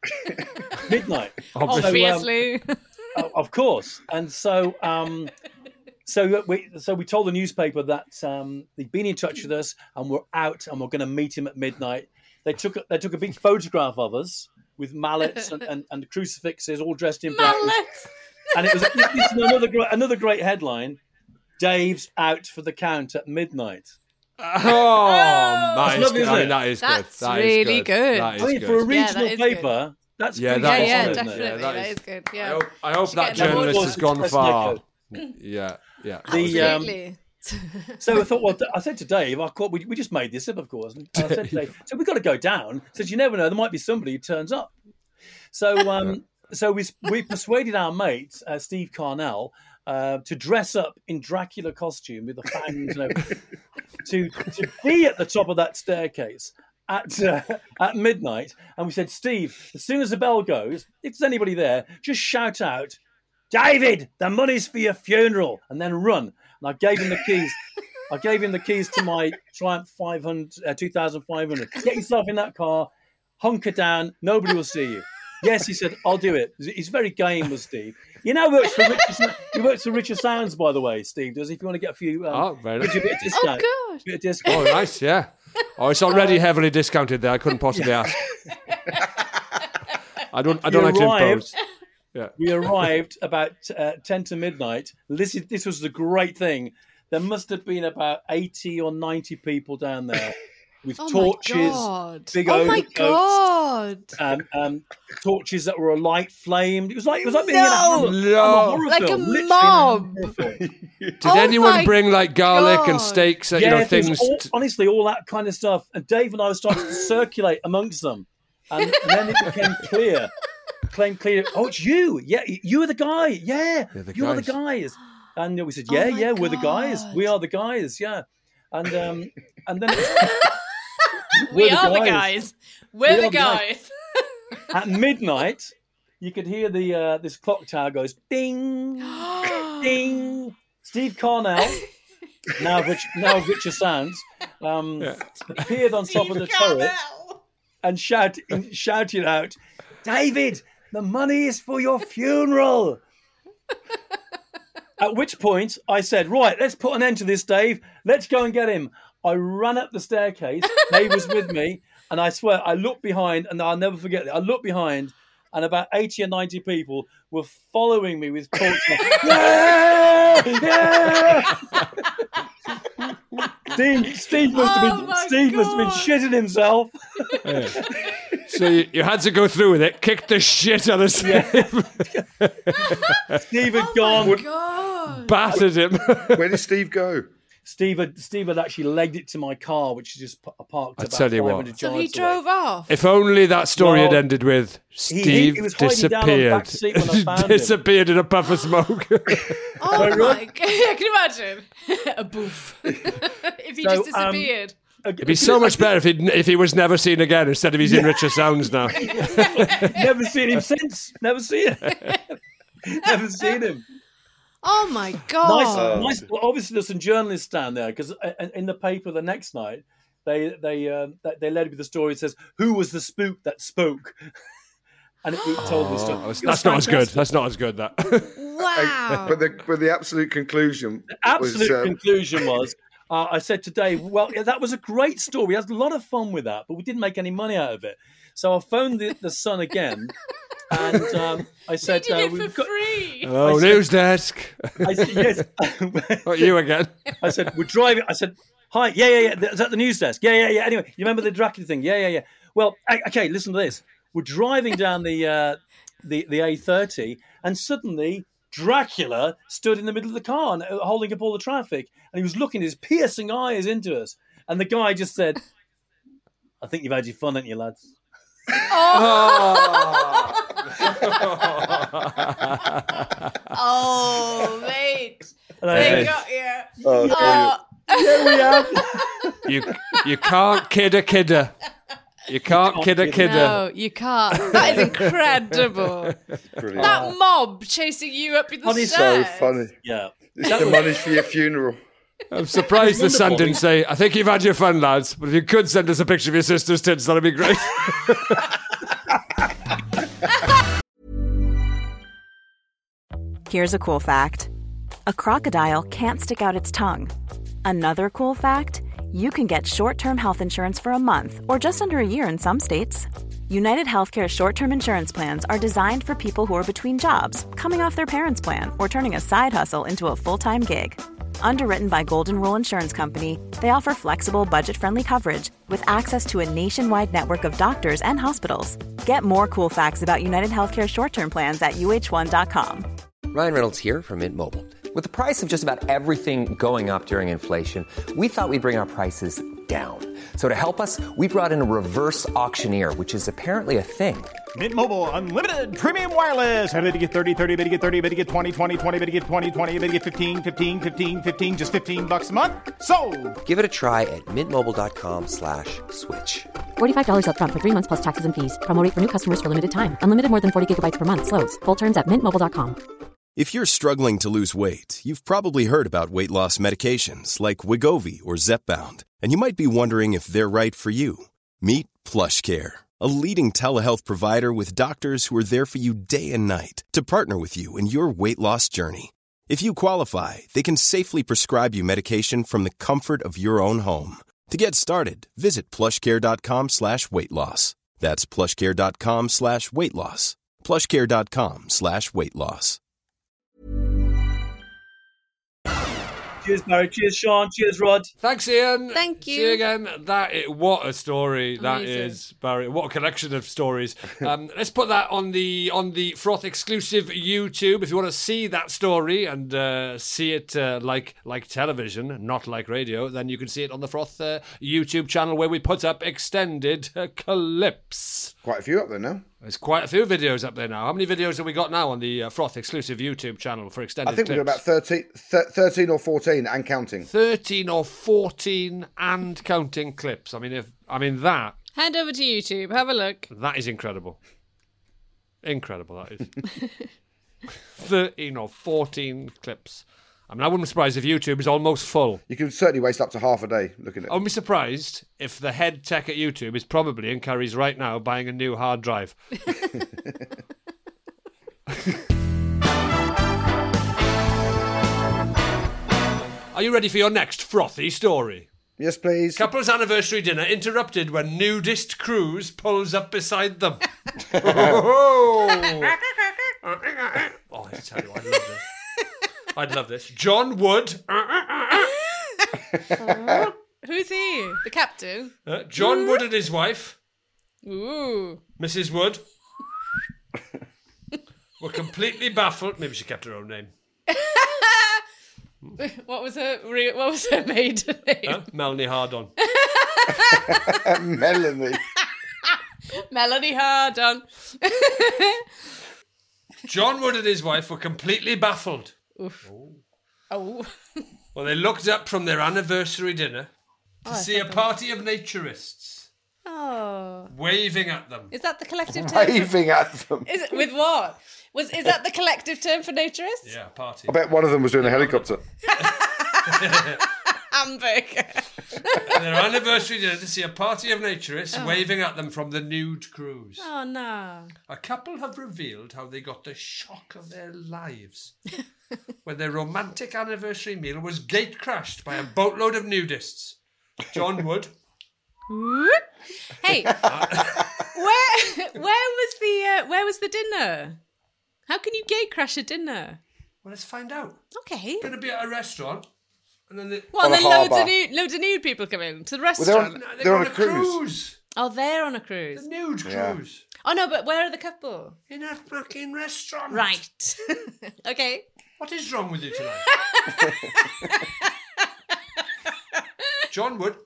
midnight. Obviously. Obviously. Oh, of course. And so, um, so we so we told the newspaper that um, they'd been in touch with us and we're out and we're going to meet him at midnight. They took a, they took a big photograph of us with mallets and, and, and crucifixes, all dressed in black. Mallets. And it was this is another gr- another great headline: Dave's out for the count at midnight. Oh, nice. lovely, isn't I mean, it? that is That's good. That is really good. That is I mean, good. for a Yeah, regional that is good. paper, that's Yeah, pretty that Yeah, is yeah, good, awesome, isn't it? definitely. Yeah, that that is- is good. I Yeah. hope, I hope Should that get an award journalist for has gone Express far. Echo. Yeah, yeah. The, um, Absolutely. So I thought, well, I said to Dave, I caught, we, we just made this up, of course. And I said to Dave, so we've got to go down. I said, you never know, there might be somebody who turns up. So um, so we we persuaded our mate, uh, Steve Carnell, uh, to dress up in Dracula costume with the fangs and everything, to, to be at the top of that staircase at uh, at midnight. And we said, Steve, as soon as the bell goes, if there's anybody there, just shout out, David, the money's for your funeral, and then run. And I gave him the keys. I gave him the keys to my Triumph five hundred, uh, two thousand five hundred. Get yourself in that car, hunker down, nobody will see you. Yes, he said, I'll do it. He's very game, was Steve. You know, works for Richard, he works for Richard Sounds, by the way, Steve does. If you want to get a few, um, Oh, very gives you a bit of discount. Oh, God. Bit of discount. Oh, nice, yeah. Oh, it's already heavily discounted there. I couldn't possibly ask. I don't. I don't We like to arrived- impose. Yeah. We arrived about uh, ten to midnight. This is this was the great thing. There must have been about eighty or ninety people down there. with Oh my torches, God. big Oh my overcoats, God. um, um, torches that were alight, flamed. It was like it was like being No. in a horror, No. a horror Like a film, literally in a mob. horror film. Did Oh anyone my bring like garlic and God. steaks and Yeah, you know there was things? all- t- honestly, all that kind of stuff. And Dave and I were starting to circulate amongst them, and, and then it became clear, became clear. Oh, it's you. Yeah, you are the guy. Yeah, You're the you are the guys. guys. And we said, Oh yeah, my yeah, we're the guys. God. We are the guys. Yeah, and um, and then We we're are the guys. We're We the are the guys. guys. at midnight, you could hear the uh, this clock tower goes ding, ding. Steve Carnell, now of which now of richer sounds, um, appeared on top of the turret and shout, shouted out, "David, the money is for your funeral." At which point I said, "Right, let's put an end to this, Dave. Let's go and get him." I ran up the staircase. Dave was with me, and I swear I looked behind, and I'll never forget it. I looked behind, and about eighty or ninety people were following me with torches. yeah, yeah. Steve, Steve must have Oh been, my Steve must have been God. shitting himself. So you, you had to go through with it, kick the shit out of Steve, Steve had Oh gone. my God. battered him. Where did Steve go? Steve had, Steve had actually legged it to my car, which is just p- parked I about tell you what. five hundred So yards he away. drove off. If only that story had Well, ended with he- Steve he was hiding down on the back disappeared. seat when I found him. disappeared in a puff of smoke. Oh my God. I can imagine. A boof. If he So, just um, disappeared. It'd be so much better if he if he was never seen again instead of he's in richer sounds now. Never seen him since. Never seen him. Never seen him. Oh my Nice, God. nice. Well, obviously, there's some journalists down there because in the paper the next night they they uh, they led with the story. It says, "Who was the spook that spoke?" And it, it told the story. Oh, that's It was that's not as good. fantastic. That's not as good. That. Wow. But the but the absolute conclusion Absolute was uh, conclusion was, uh, I said to Dave, well, yeah, that was a great story. We had a lot of fun with that, but we didn't make any money out of it. So I phoned the, the Sun again, and um, I said, He did uh, it for we've got. free. Hello, I said- news desk. I said, yes. Not you again. I said, we're driving. I said, hi, yeah, yeah, yeah. Is that the news desk? Yeah, yeah, yeah. Anyway, you remember the Dracula thing? Yeah, yeah, yeah. Well, I- okay, listen to this. We're driving down the uh, the the A thirty, and suddenly Dracula stood in the middle of the car and uh, holding up all the traffic, and he was looking his piercing eyes into us. And the guy just said, "I think you've had your fun, haven't you, lads?" Oh, mate. And I They said, got you. oh, Oh, "Yeah, we have." You you can't kid a kidder. You can't kid a kid a- kidder. no, you can't. That is incredible. brilliant. That mob chasing you up the Honey, stairs. so funny. Yeah. It's the money's for your funeral. I'm surprised the son wonderful. didn't say, I think you've had your fun, lads, but if you could send us a picture of your sister's tits, that'd be great. Here's a cool fact: a crocodile can't stick out its tongue. Another cool fact: you can get short-term health insurance for a month or just under a year in some states. United Healthcare short-term insurance plans are designed for people who are between jobs, coming off their parents' plan, or turning a side hustle into a full-time gig. Underwritten by Golden Rule Insurance Company, they offer flexible, budget-friendly coverage with access to a nationwide network of doctors and hospitals. Get more cool facts about United Healthcare short-term plans at U H one dot com. Ryan Reynolds here from Mint Mobile. With the price of just about everything going up during inflation, we thought we'd bring our prices down. So to help us, we brought in a reverse auctioneer, which is apparently a thing. Mint Mobile Unlimited Premium Wireless. How to get thirty, thirty, how to get thirty, how to get twenty, twenty, twenty, how to get twenty, twenty, how to get fifteen, fifteen, fifteen, fifteen, just fifteen bucks a month? Sold! Give it a try at mintmobile.com slash switch. forty-five dollars up front for three months plus taxes and fees. Promo rate for new customers for limited time. Unlimited more than forty gigabytes per month. Slows full terms at mint mobile dot com. If you're struggling to lose weight, you've probably heard about weight loss medications like Wegovy or Zepbound, and you might be wondering if they're right for you. Meet PlushCare, a leading telehealth provider with doctors who are there for you day and night to partner with you in your weight loss journey. If you qualify, they can safely prescribe you medication from the comfort of your own home. To get started, visit plushcare.com slash weight loss. That's plushcare.com slash weight loss. plushcare.com slash weight loss. Cheers, Barry. Cheers, Sean. Cheers, Rod. Thanks, Ian. Thank See you you. again. That is, what a story that Amazing. is, Barry. What a collection of stories. Um, let's put that on the on the Froth exclusive YouTube. If you want to see that story and uh, see it uh, like like television, not like radio, then you can see it on the Froth uh, YouTube channel where we put up extended uh, clips. Quite a few up there now. There's quite a few videos up there now. How many videos have we got now on the uh, Froth exclusive YouTube channel for extended I think clips? we've got about thirteen, th- thirteen or fourteen and counting. thirteen or fourteen and counting clips. I mean, if I mean that Hand over to YouTube. Have a look. that is incredible. Incredible, that is. thirteen or fourteen clips. I mean, I wouldn't be surprised if YouTube is almost full. You can certainly waste up to half a day looking at I wouldn't be surprised if the head tech at YouTube is probably in Curry's right now buying a new hard drive. Are you ready for your next frothy story? Yes, please. Couple's anniversary dinner interrupted when nudist cruise pulls up beside them. oh, I tell you, I'd love this. I'd love this. John Wood. Who's he? The captain? Uh, John Wood and his wife, Ooh. Missus Wood, were completely baffled. Maybe she kept her own name. What was her re- What was her maiden name? Huh? Melanie Hardon. Melanie. Melanie Hardon. John Wood and his wife were completely baffled. Oof. Oh. Well, they looked up from their anniversary dinner to Oh, I see a thought party of naturists Oh. waving at them. Is that the collective term? for- Waving at them. Is it with what? Was is that the collective term for naturists? Yeah, party. I bet one of them was doing a helicopter. Hamburger. Their anniversary dinner to see a party of naturists Oh. waving at them from the nude cruise. Oh no. A couple have revealed how they got the shock of their lives when their romantic anniversary meal was gate crashed by a boatload of nudists. John Wood. Hey, where where was the uh, where was the dinner? How can you gate crash a dinner? Well, let's find out. Okay. Going to be at a restaurant, and then they, Well, On then a loads harbour. of nude, loads of nude people come in to the Well, they're restaurant. on, No, they're they're on on a a cruise. cruise. Oh, they're on a cruise. The nude Yeah. cruise. Oh no, but where are the couple? In a fucking restaurant. Right. Okay. What is wrong with you tonight? John Wood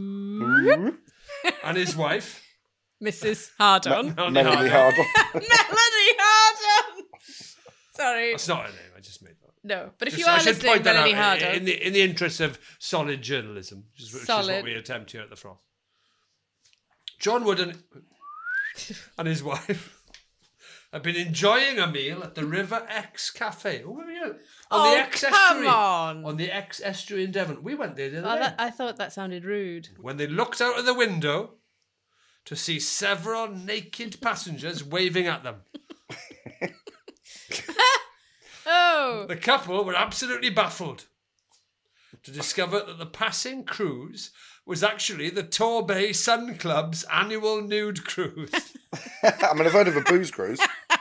and his wife, Missus Hardon. Melanie Melanie Hardon. Hardon. Melanie Hardon. Sorry. That's not her name. I just made that. No, but if Just- you I are should listening, point that Melanie out Hardon. in the in the interest of solid journalism, which is, which is Solid. what we attempt here at the Froth. John Wood and, and his wife have been enjoying a meal at the River Ex Cafe. Oh, where were you? On Oh, the Ex come Estuary. on. On the Ex Estuary in Devon. We went there the other Oh, day. that, I thought that sounded rude. When they looked out of the window to see several naked passengers waving at them. Oh. The couple were absolutely baffled to discover that the passing cruise was actually the Torbay Sun Club's annual nude cruise. I mean, I've heard of a booze cruise.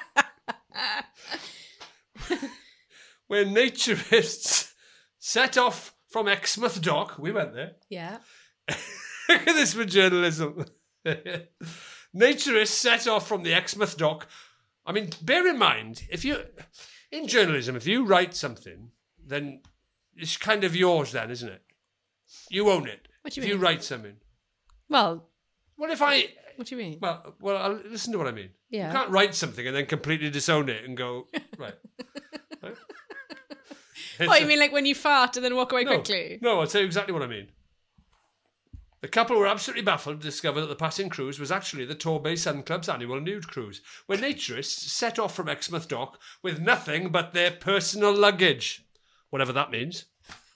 Where naturists set off from Exmouth Dock. We went there. Yeah. Look at this for journalism. Naturists set off from the Exmouth Dock. I mean, bear in mind, if you, in journalism, if you write something, then it's kind of yours then, isn't it? You own it. What do you if mean? you write something. Well, What if I, what do you mean? well, well, I'll, listen to what I mean. Yeah. You can't write something and then completely disown it and go, right. Right? It's Oh, you a- mean like when you fart and then walk away no, quickly? No, I'll tell you exactly what I mean. The couple were absolutely baffled to discover that the passing cruise was actually the Torbay Sun Club's annual nude cruise, where naturists set off from Exmouth Dock with nothing but their personal luggage. Whatever that means.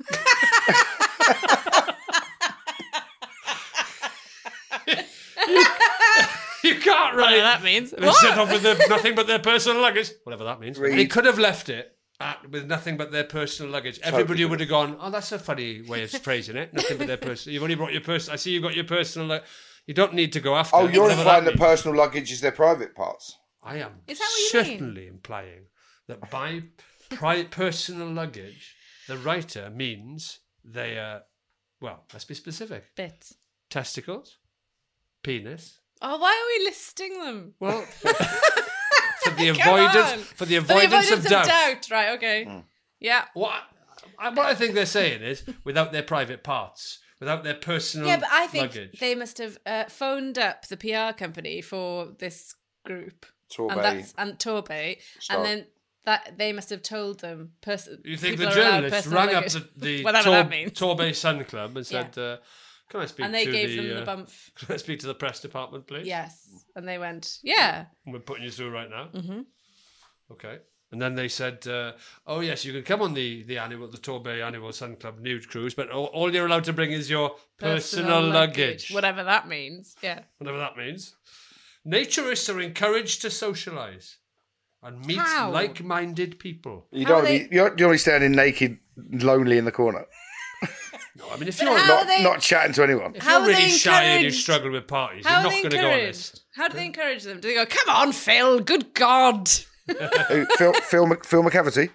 You can't write. Whatever that means. They What? set off with their, nothing but their personal luggage. Whatever that means. Read. They could have left it at, with nothing but their personal luggage. Everybody would have gone, oh, that's a funny way of phrasing it. Nothing but their personal. You've only brought your personal. I see you've got your personal. Lu- you don't need to go after. Oh, it. you're Whatever implying that that means. personal luggage is their private parts. I am Is that what you mean? certainly implying that by pri- personal luggage The writer means they are, well, let's be specific. Bits. Testicles, penis. Oh, why are we listing them? Well, for the Come avoidance on. for the avoidance, For the avoidance of, doubt. doubt. Right, okay. Mm. Yeah. What I, what I think they're saying is without their private parts, without their personal Yeah, but I think luggage. they must have uh, phoned up the P R company for this group. Torbay. And, that's, and Torbay. Start. And then that they must have told them. Pers- You think people the are allowed journalists personal rang luggage. up the, the Whatever Tor- that means. Torbay Sun Club and said, uh, "Can I speak?" And they to gave the, them the uh, bump. Can I speak to the press department, please? Yes. And they went, yeah. We're putting you through right now. Mm-hmm. Okay. And then they said, uh, "Oh yes, you can come on the the annual, the Torbay Annual Sun Club nude cruise, but all, all you're allowed to bring is your personal, luggage. Whatever that means. Yeah. Whatever that means." Naturists are encouraged to socialise and meet How? like-minded people. You How don't are be, you don't, you don't be standing naked, lonely in the corner. No, I mean, if But you're how Not, are they- not chatting to anyone. if How you're are they really shy and you encouraged? struggle with parties, How you're are not they going to go on encouraged? this. How do they encourage them? Do they go, come on, Phil, good God. Who, Phil, Phil, Mc- Phil McCavity.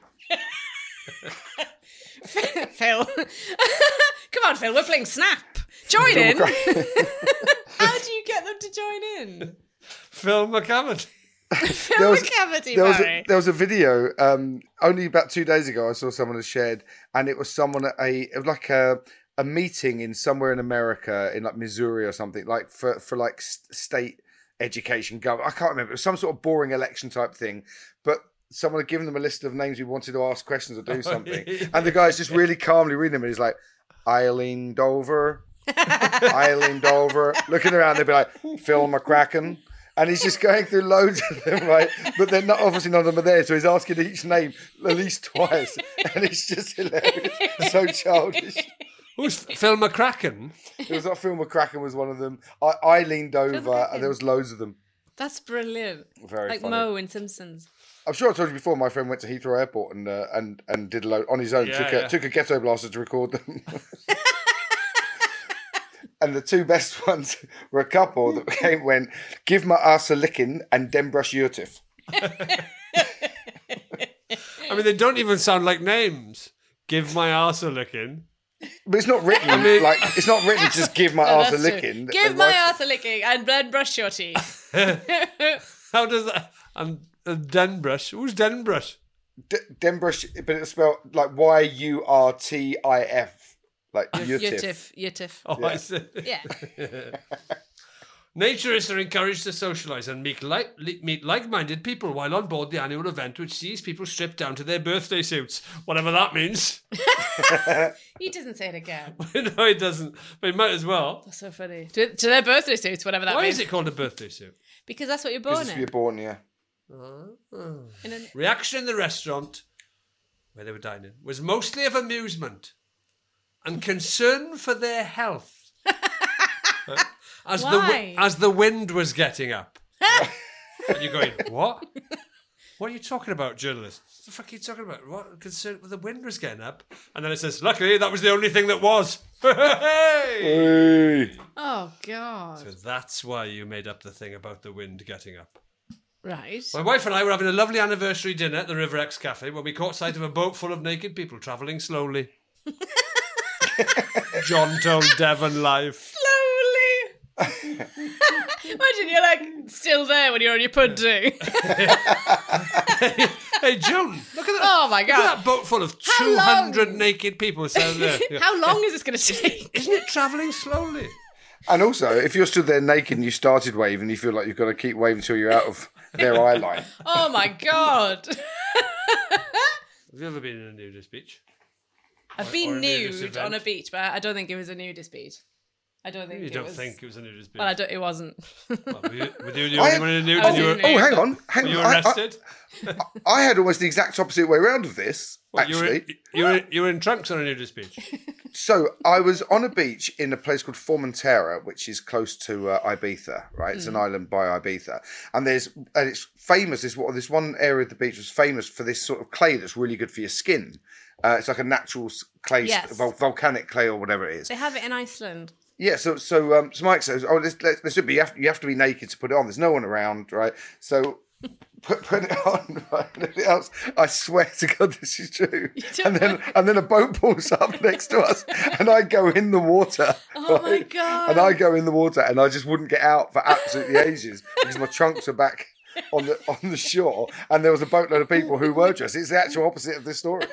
Phil. Come on, Phil, we're playing Snap. Join Phil in. McCra- How do you get them to join in? Phil McCavity. Phil There was- McCavity, there was, a, Barry. there was a video um, only about two days ago. I saw someone had shared, and it was someone at a it was like a a meeting in somewhere in America, in like Missouri or something, like for for like st- state education. Gov- I can't remember. It was some sort of boring election type thing, but someone had given them a list of names who wanted to ask questions or do something, and the guy's just really calmly reading them, and he's like, Eileen Dover, Eileen Dover, looking around. They'd be like, Phil McCracken. And he's just going through loads of them, right? But they're not, obviously none of them are there, so he's asking each name at least twice. And it's just hilarious. So childish. Who's Phil McCracken? It was like Phil McCracken was one of them. I, I leaned over, and there was loads of them. That's brilliant. Very like funny. Mo in Simpsons. I'm sure I told you before, my friend went to Heathrow Airport and uh, and, and did a load on his own. Yeah, took, yeah. a, took a ghetto blaster to record them. And the two best ones were a couple that came went, give my ass a licking and then brush your tiff. I mean, they don't even sound like names. Give my arse a licking. But it's not written I mean- like it's not written. Just give my No, ass a that's true. licking. Give They my write- ass a licking and then brush your teeth. How does that? And uh, Denbrush. Who's Denbrush? D- Denbrush, but it's spelled like Y U R T I F, like your Your tiff. tiff. Your tiff. Oh, Yeah. I see. Yeah. Naturists are encouraged to socialise and meet, like, li- meet like-minded people while on board the annual event, which sees people stripped down to their birthday suits, whatever that means. He doesn't say it again. No, it doesn't. But it might as well. That's so funny. To, to their birthday suits, whatever that Why means. is it called a birthday suit? Because that's what you're Because born it's in. you're born, yeah. in an- Reaction in the restaurant where they were dining was mostly of amusement and concern for their health. As the Why? wi- as the wind was getting up. And you're going, what? What are you talking about, journalist? What the fuck are you talking about? What concern? Well, the wind was getting up. And then it says, luckily, that was the only thing that was. Hey! Hey. Oh, God. So that's why you made up the thing about the wind getting up. Right. My wife and I were having a lovely anniversary dinner at the River X Cafe when we caught sight of a boat full of naked people travelling slowly. John told Devon live. Slowly. Imagine you're like still there when you're on your pudding. Hey, John, look at that. Oh, my Look God. at that boat full of How two hundred long? naked people sitting there. How long is this going to take? Isn't it travelling slowly? And also, if you're stood there naked and you started waving, you feel like you've got to keep waving until you're out of their eye line. Oh, my God. Have you ever been in a nudist beach? I've Or- or been a nudist nude event? on a beach, but I don't think it was a nudist beach. I don't think You it don't was... think it was a nudist beach? Well, I don't, it wasn't. Well, were you, were you the I- only one in a nude? I and you was were, in a Oh, hang on. Hang were you on. I- I- arrested? I had almost the exact opposite way around of this, What, you, were, actually. you, were, you were in trunks on a nudist beach? So I was on a beach in a place called Formentera, which is close to uh, Ibiza, right? It's an island by Ibiza, and there's and it's famous. This what this one area of the beach was famous for this sort of clay that's really good for your skin. Uh, it's like a natural s- clay, Yes. vol- volcanic clay or whatever it is. They have it in Iceland. Yeah, so so um, so Mike says, "Oh, let's, let's, let's be. You have, you have to be naked to put it on. There's no one around, right?" So Put, put it on, right? Anything else? I swear to God, this is true. And then, and then a boat pulls up next to us, and I go in the water. Oh right? my God. And I go in the water, and I just wouldn't get out for absolutely ages because my trunks were back on the on the shore, and there was a boatload of people who were dressed. It's the actual opposite of this story.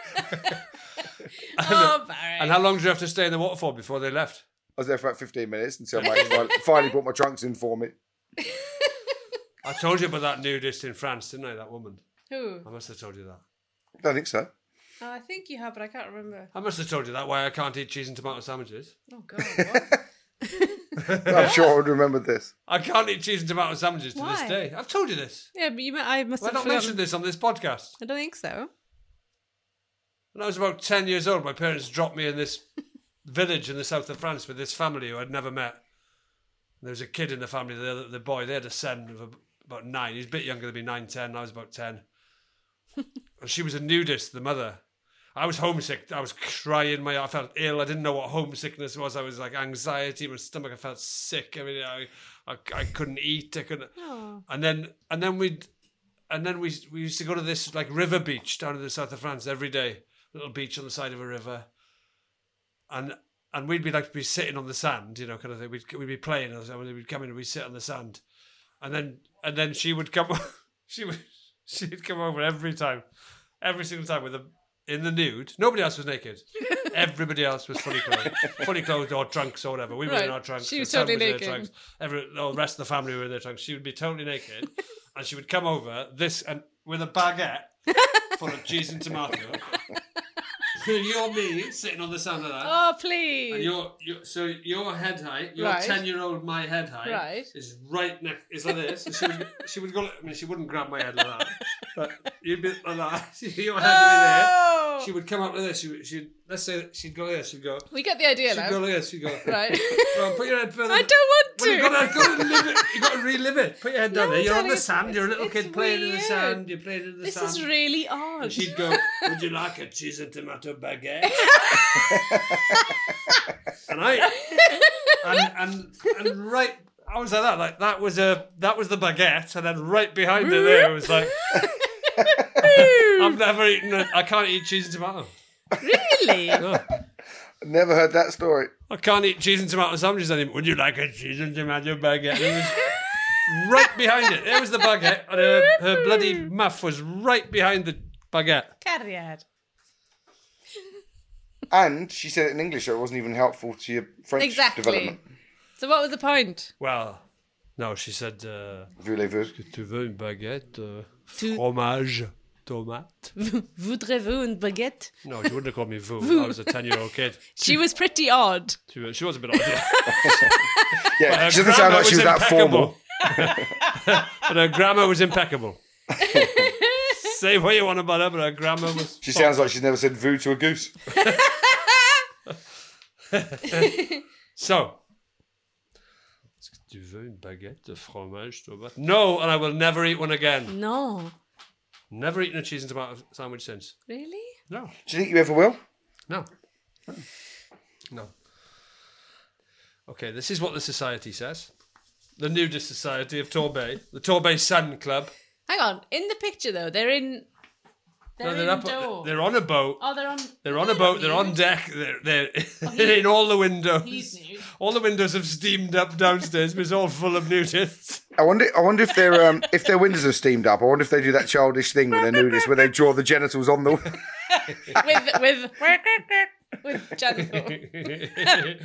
Oh, Barry. And how long did you have to stay in the waterfall before they left? I was there for about fifteen minutes until my ex finally, finally brought my trunks in for me. I told you about that nudist in France, didn't I? That woman. Who? I must have told you that. I don't think so. Oh, I think you have, but I can't remember. I must have told you that. Why I can't eat cheese and tomato sandwiches. Oh God, what? I'm sure I would remember this. I can't eat cheese and tomato sandwiches to Why? this day. I've told you this. Yeah, but you. I must Why have not forgotten. mention this on this podcast? I don't think so. When I was about ten years old, my parents dropped me in this village in the south of France with this family who I'd never met. There was a kid in the family, the, the boy, they had a son of about nine. He was a bit younger than me, nine, ten. I was about ten. And she was a nudist, the mother. I was homesick. I was crying. My, I felt ill. I didn't know what homesickness was. I was like anxiety in my stomach. I felt sick. I mean, I, I, I couldn't eat. I couldn't. Oh. And then, and then we'd, and then we we used to go to this like river beach down in the south of France every day. Little beach on the side of a river. And and we'd be like be sitting on the sand, you know, kind of thing. We'd we'd be playing, and we'd come in and we'd sit on the sand, and then and then she would come, she would she'd come over every time, every single time with a in the nude. Nobody else was naked. Everybody else was fully clothed, fully clothed or trunks or whatever. We were Right. in our trunks. She was the son totally in their naked. trunks. Every the rest of the family were in their trunks. She would be totally naked, and she would come over this and with a baguette full of cheese and tomato. You're me sitting on the sand of that. Oh, please. And your, your, so your head height, your Right. ten-year-old my head height, Right. is right next. Is like this. And she would, she would go. I mean, she wouldn't grab my head like that, but you'd be like that. Your head would be there. Oh. She would come up like this. She would. She'd let's say that she'd go like this. She'd go. We get the idea She'd now. go like this. She'd go. Right. Well, put your head further. I don't want Well, to. you gotta go and live it. You gotta relive it. Put your head down No, there. You're on darling, the it's- sand. You're a little it's kid playing in the weird. sand. You're playing in the This sand. is really odd. And she'd go, would you like a cheese and tomato baguette? and I, and, and, and right, I was like that, like that was a, that was the baguette, and then right behind it there was like, I've never eaten, a, I can't eat cheese and tomato. Really? No. Never heard that story. I can't eat cheese and tomato sandwiches anymore. Would you like a cheese and tomato baguette? And it was right behind it. There was the baguette, and her, her bloody muff was right behind the baguette. Carriad. And she said it in English, so it wasn't even helpful to your French Exactly. development. So what was the point? Well, no, she said, uh, Voulez-vous? tu veux une baguette, uh, Tu- fromage, tomate? Voudrez-vous une baguette? No, she wouldn't have called me vous. I was a ten-year-old kid. She was pretty odd. She was, she was a bit odd, yeah. Yeah, her she doesn't sound grammar like she was that impeccable. formal. But her grammar was impeccable. Say what you want about her, but her grammar was... She sounds like she's never said vous to a goose. So, tu veux une baguette de fromage, tomate? No, and I will never eat one again. No. Never eaten a cheese and tomato sandwich since. Really? No. Do you think you ever will? No. No. Okay, this is what the society says. The Nudist Society of Torbay. The Torbay Sun Club. Hang on. In the picture, though, they're in... They're, No, they're, in up, door. they're on a boat. Oh, they're on... They're on a boat. They're on deck. They're, they're, they're in all the windows. All the windows have steamed up downstairs, but it's all full of nudists. I wonder. I wonder if their um, if their windows are steamed up. I wonder if they do that childish thing with their nudists, where they draw the genitals on the. with with with genital.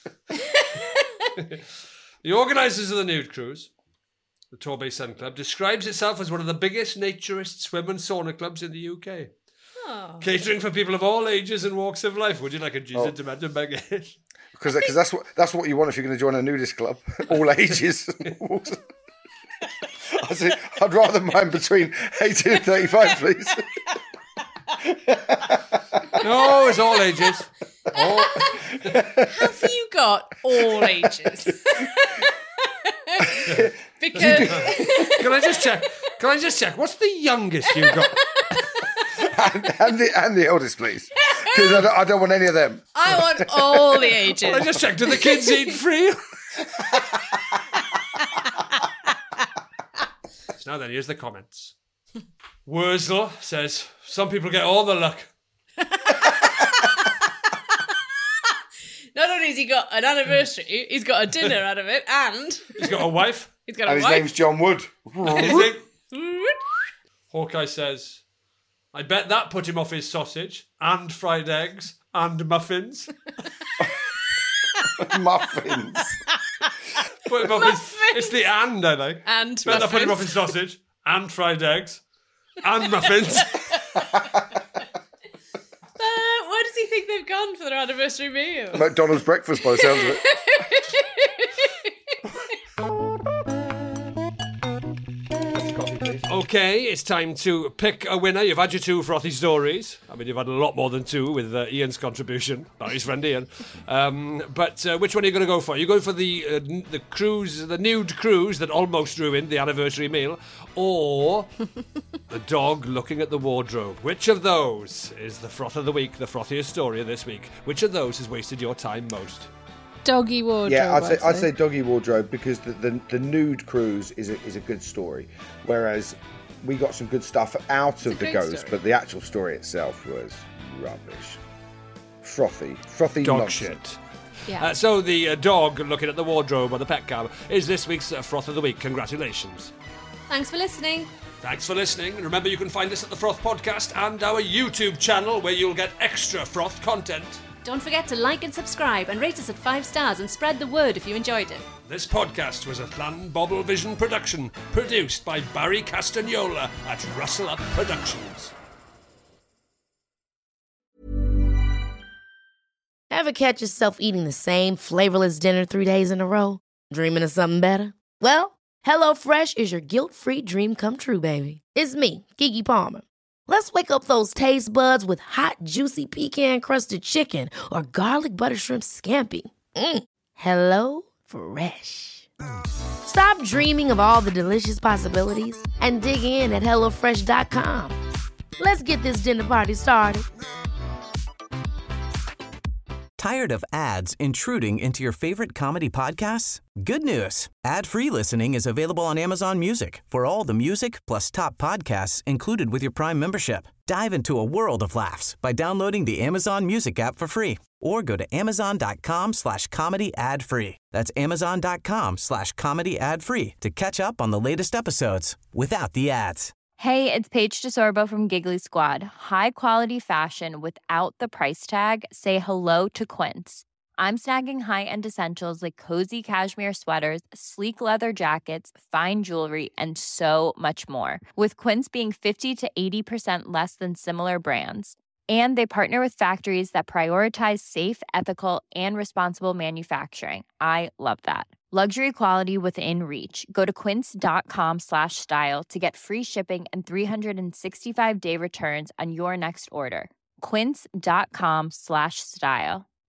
The organisers of the nude cruise, the Torbay Sun Club, describes itself as one of the biggest naturist swim and sauna clubs in the U K. Oh. Catering for people of all ages and walks of life. Would you like a cheese Oh. and tomato baguette? Because because that's what that's what you want if you're going to join a nudist club, all ages. I said, I'd rather mine between eighteen and thirty-five, please. No, it's all ages. All... Have you got all ages? Because Can I just check? Can I just check? What's the youngest you've got? and, and the and the eldest, please, because I don't, I don't want any of them. I want all the ages. Can I just check? Do the kids eat free? It's Now then, here's the comments. Wurzel says, some people get all the luck. Not only has he got an anniversary, he's got a dinner out of it, and... He's got a wife. He's got a and wife. his name's John Wood. His name... Hawkeye says, I bet that put him off his sausage and fried eggs and muffins. Muffins. Put him off his, it's the and, I think. And bet muffins. that put him off his sausage and fried eggs and muffins. Uh, where does he think they've gone for their anniversary meal? McDonald's breakfast, by the sounds of it. Okay, it's time to pick a winner. You've had your two frothy stories. I mean, you've had a lot more than two with uh, Ian's contribution. Not his friend Ian. Um, but uh, which one are you going to go for? Are you going for the uh, n- the cruise, the nude cruise that almost ruined the anniversary meal, or the dog looking at the wardrobe? Which of those is the froth of the week, the frothiest story of this week? Which of those has wasted your time most? Doggy wardrobe. Yeah, I'd say, I'd say doggy wardrobe because the, the, the nude cruise is a, is a good story, whereas we got some good stuff out of the ghost, story. but the actual story itself was rubbish. Frothy. Frothy Dog nonsense. shit. Yeah. Uh, so the uh, dog looking at the wardrobe or the pet cab is this week's uh, froth of the week. Congratulations. Thanks for listening. Thanks for listening. And remember, you can find us at the Froth Podcast and our YouTube channel where you'll get extra froth content. Don't forget to like and subscribe and rate us at five stars and spread the word if you enjoyed it. This podcast was a Llanbobble Vision production, produced by Barry Castagnola at Russell Up Productions. Ever catch yourself eating the same flavorless dinner three days in a row? Dreaming of something better? Well, HelloFresh is your guilt-free dream come true, baby. It's me, Keke Palmer. Let's wake up those taste buds with hot, juicy pecan-crusted chicken or garlic butter shrimp scampi. Mm. Hello Fresh. Stop dreaming of all the delicious possibilities and dig in at hello fresh dot com. Let's get this dinner party started. Tired of ads intruding into your favorite comedy podcasts? Good news. Ad-free listening is available on Amazon Music for all the music plus top podcasts included with your Prime membership. Dive into a world of laughs by downloading the Amazon Music app for free or go to amazon.com slash comedy ad free. That's amazon.com slash comedy ad free to catch up on the latest episodes without the ads. Hey, it's Paige DeSorbo from Giggly Squad. High quality fashion without the price tag. Say hello to Quince. I'm snagging high-end essentials like cozy cashmere sweaters, sleek leather jackets, fine jewelry, and so much more. With Quince being fifty to eighty percent less than similar brands. And they partner with factories that prioritize safe, ethical, and responsible manufacturing. I love that. Luxury quality within reach. Go to quince.com slash style to get free shipping and three sixty-five day returns on your next order. Quince.com slash style.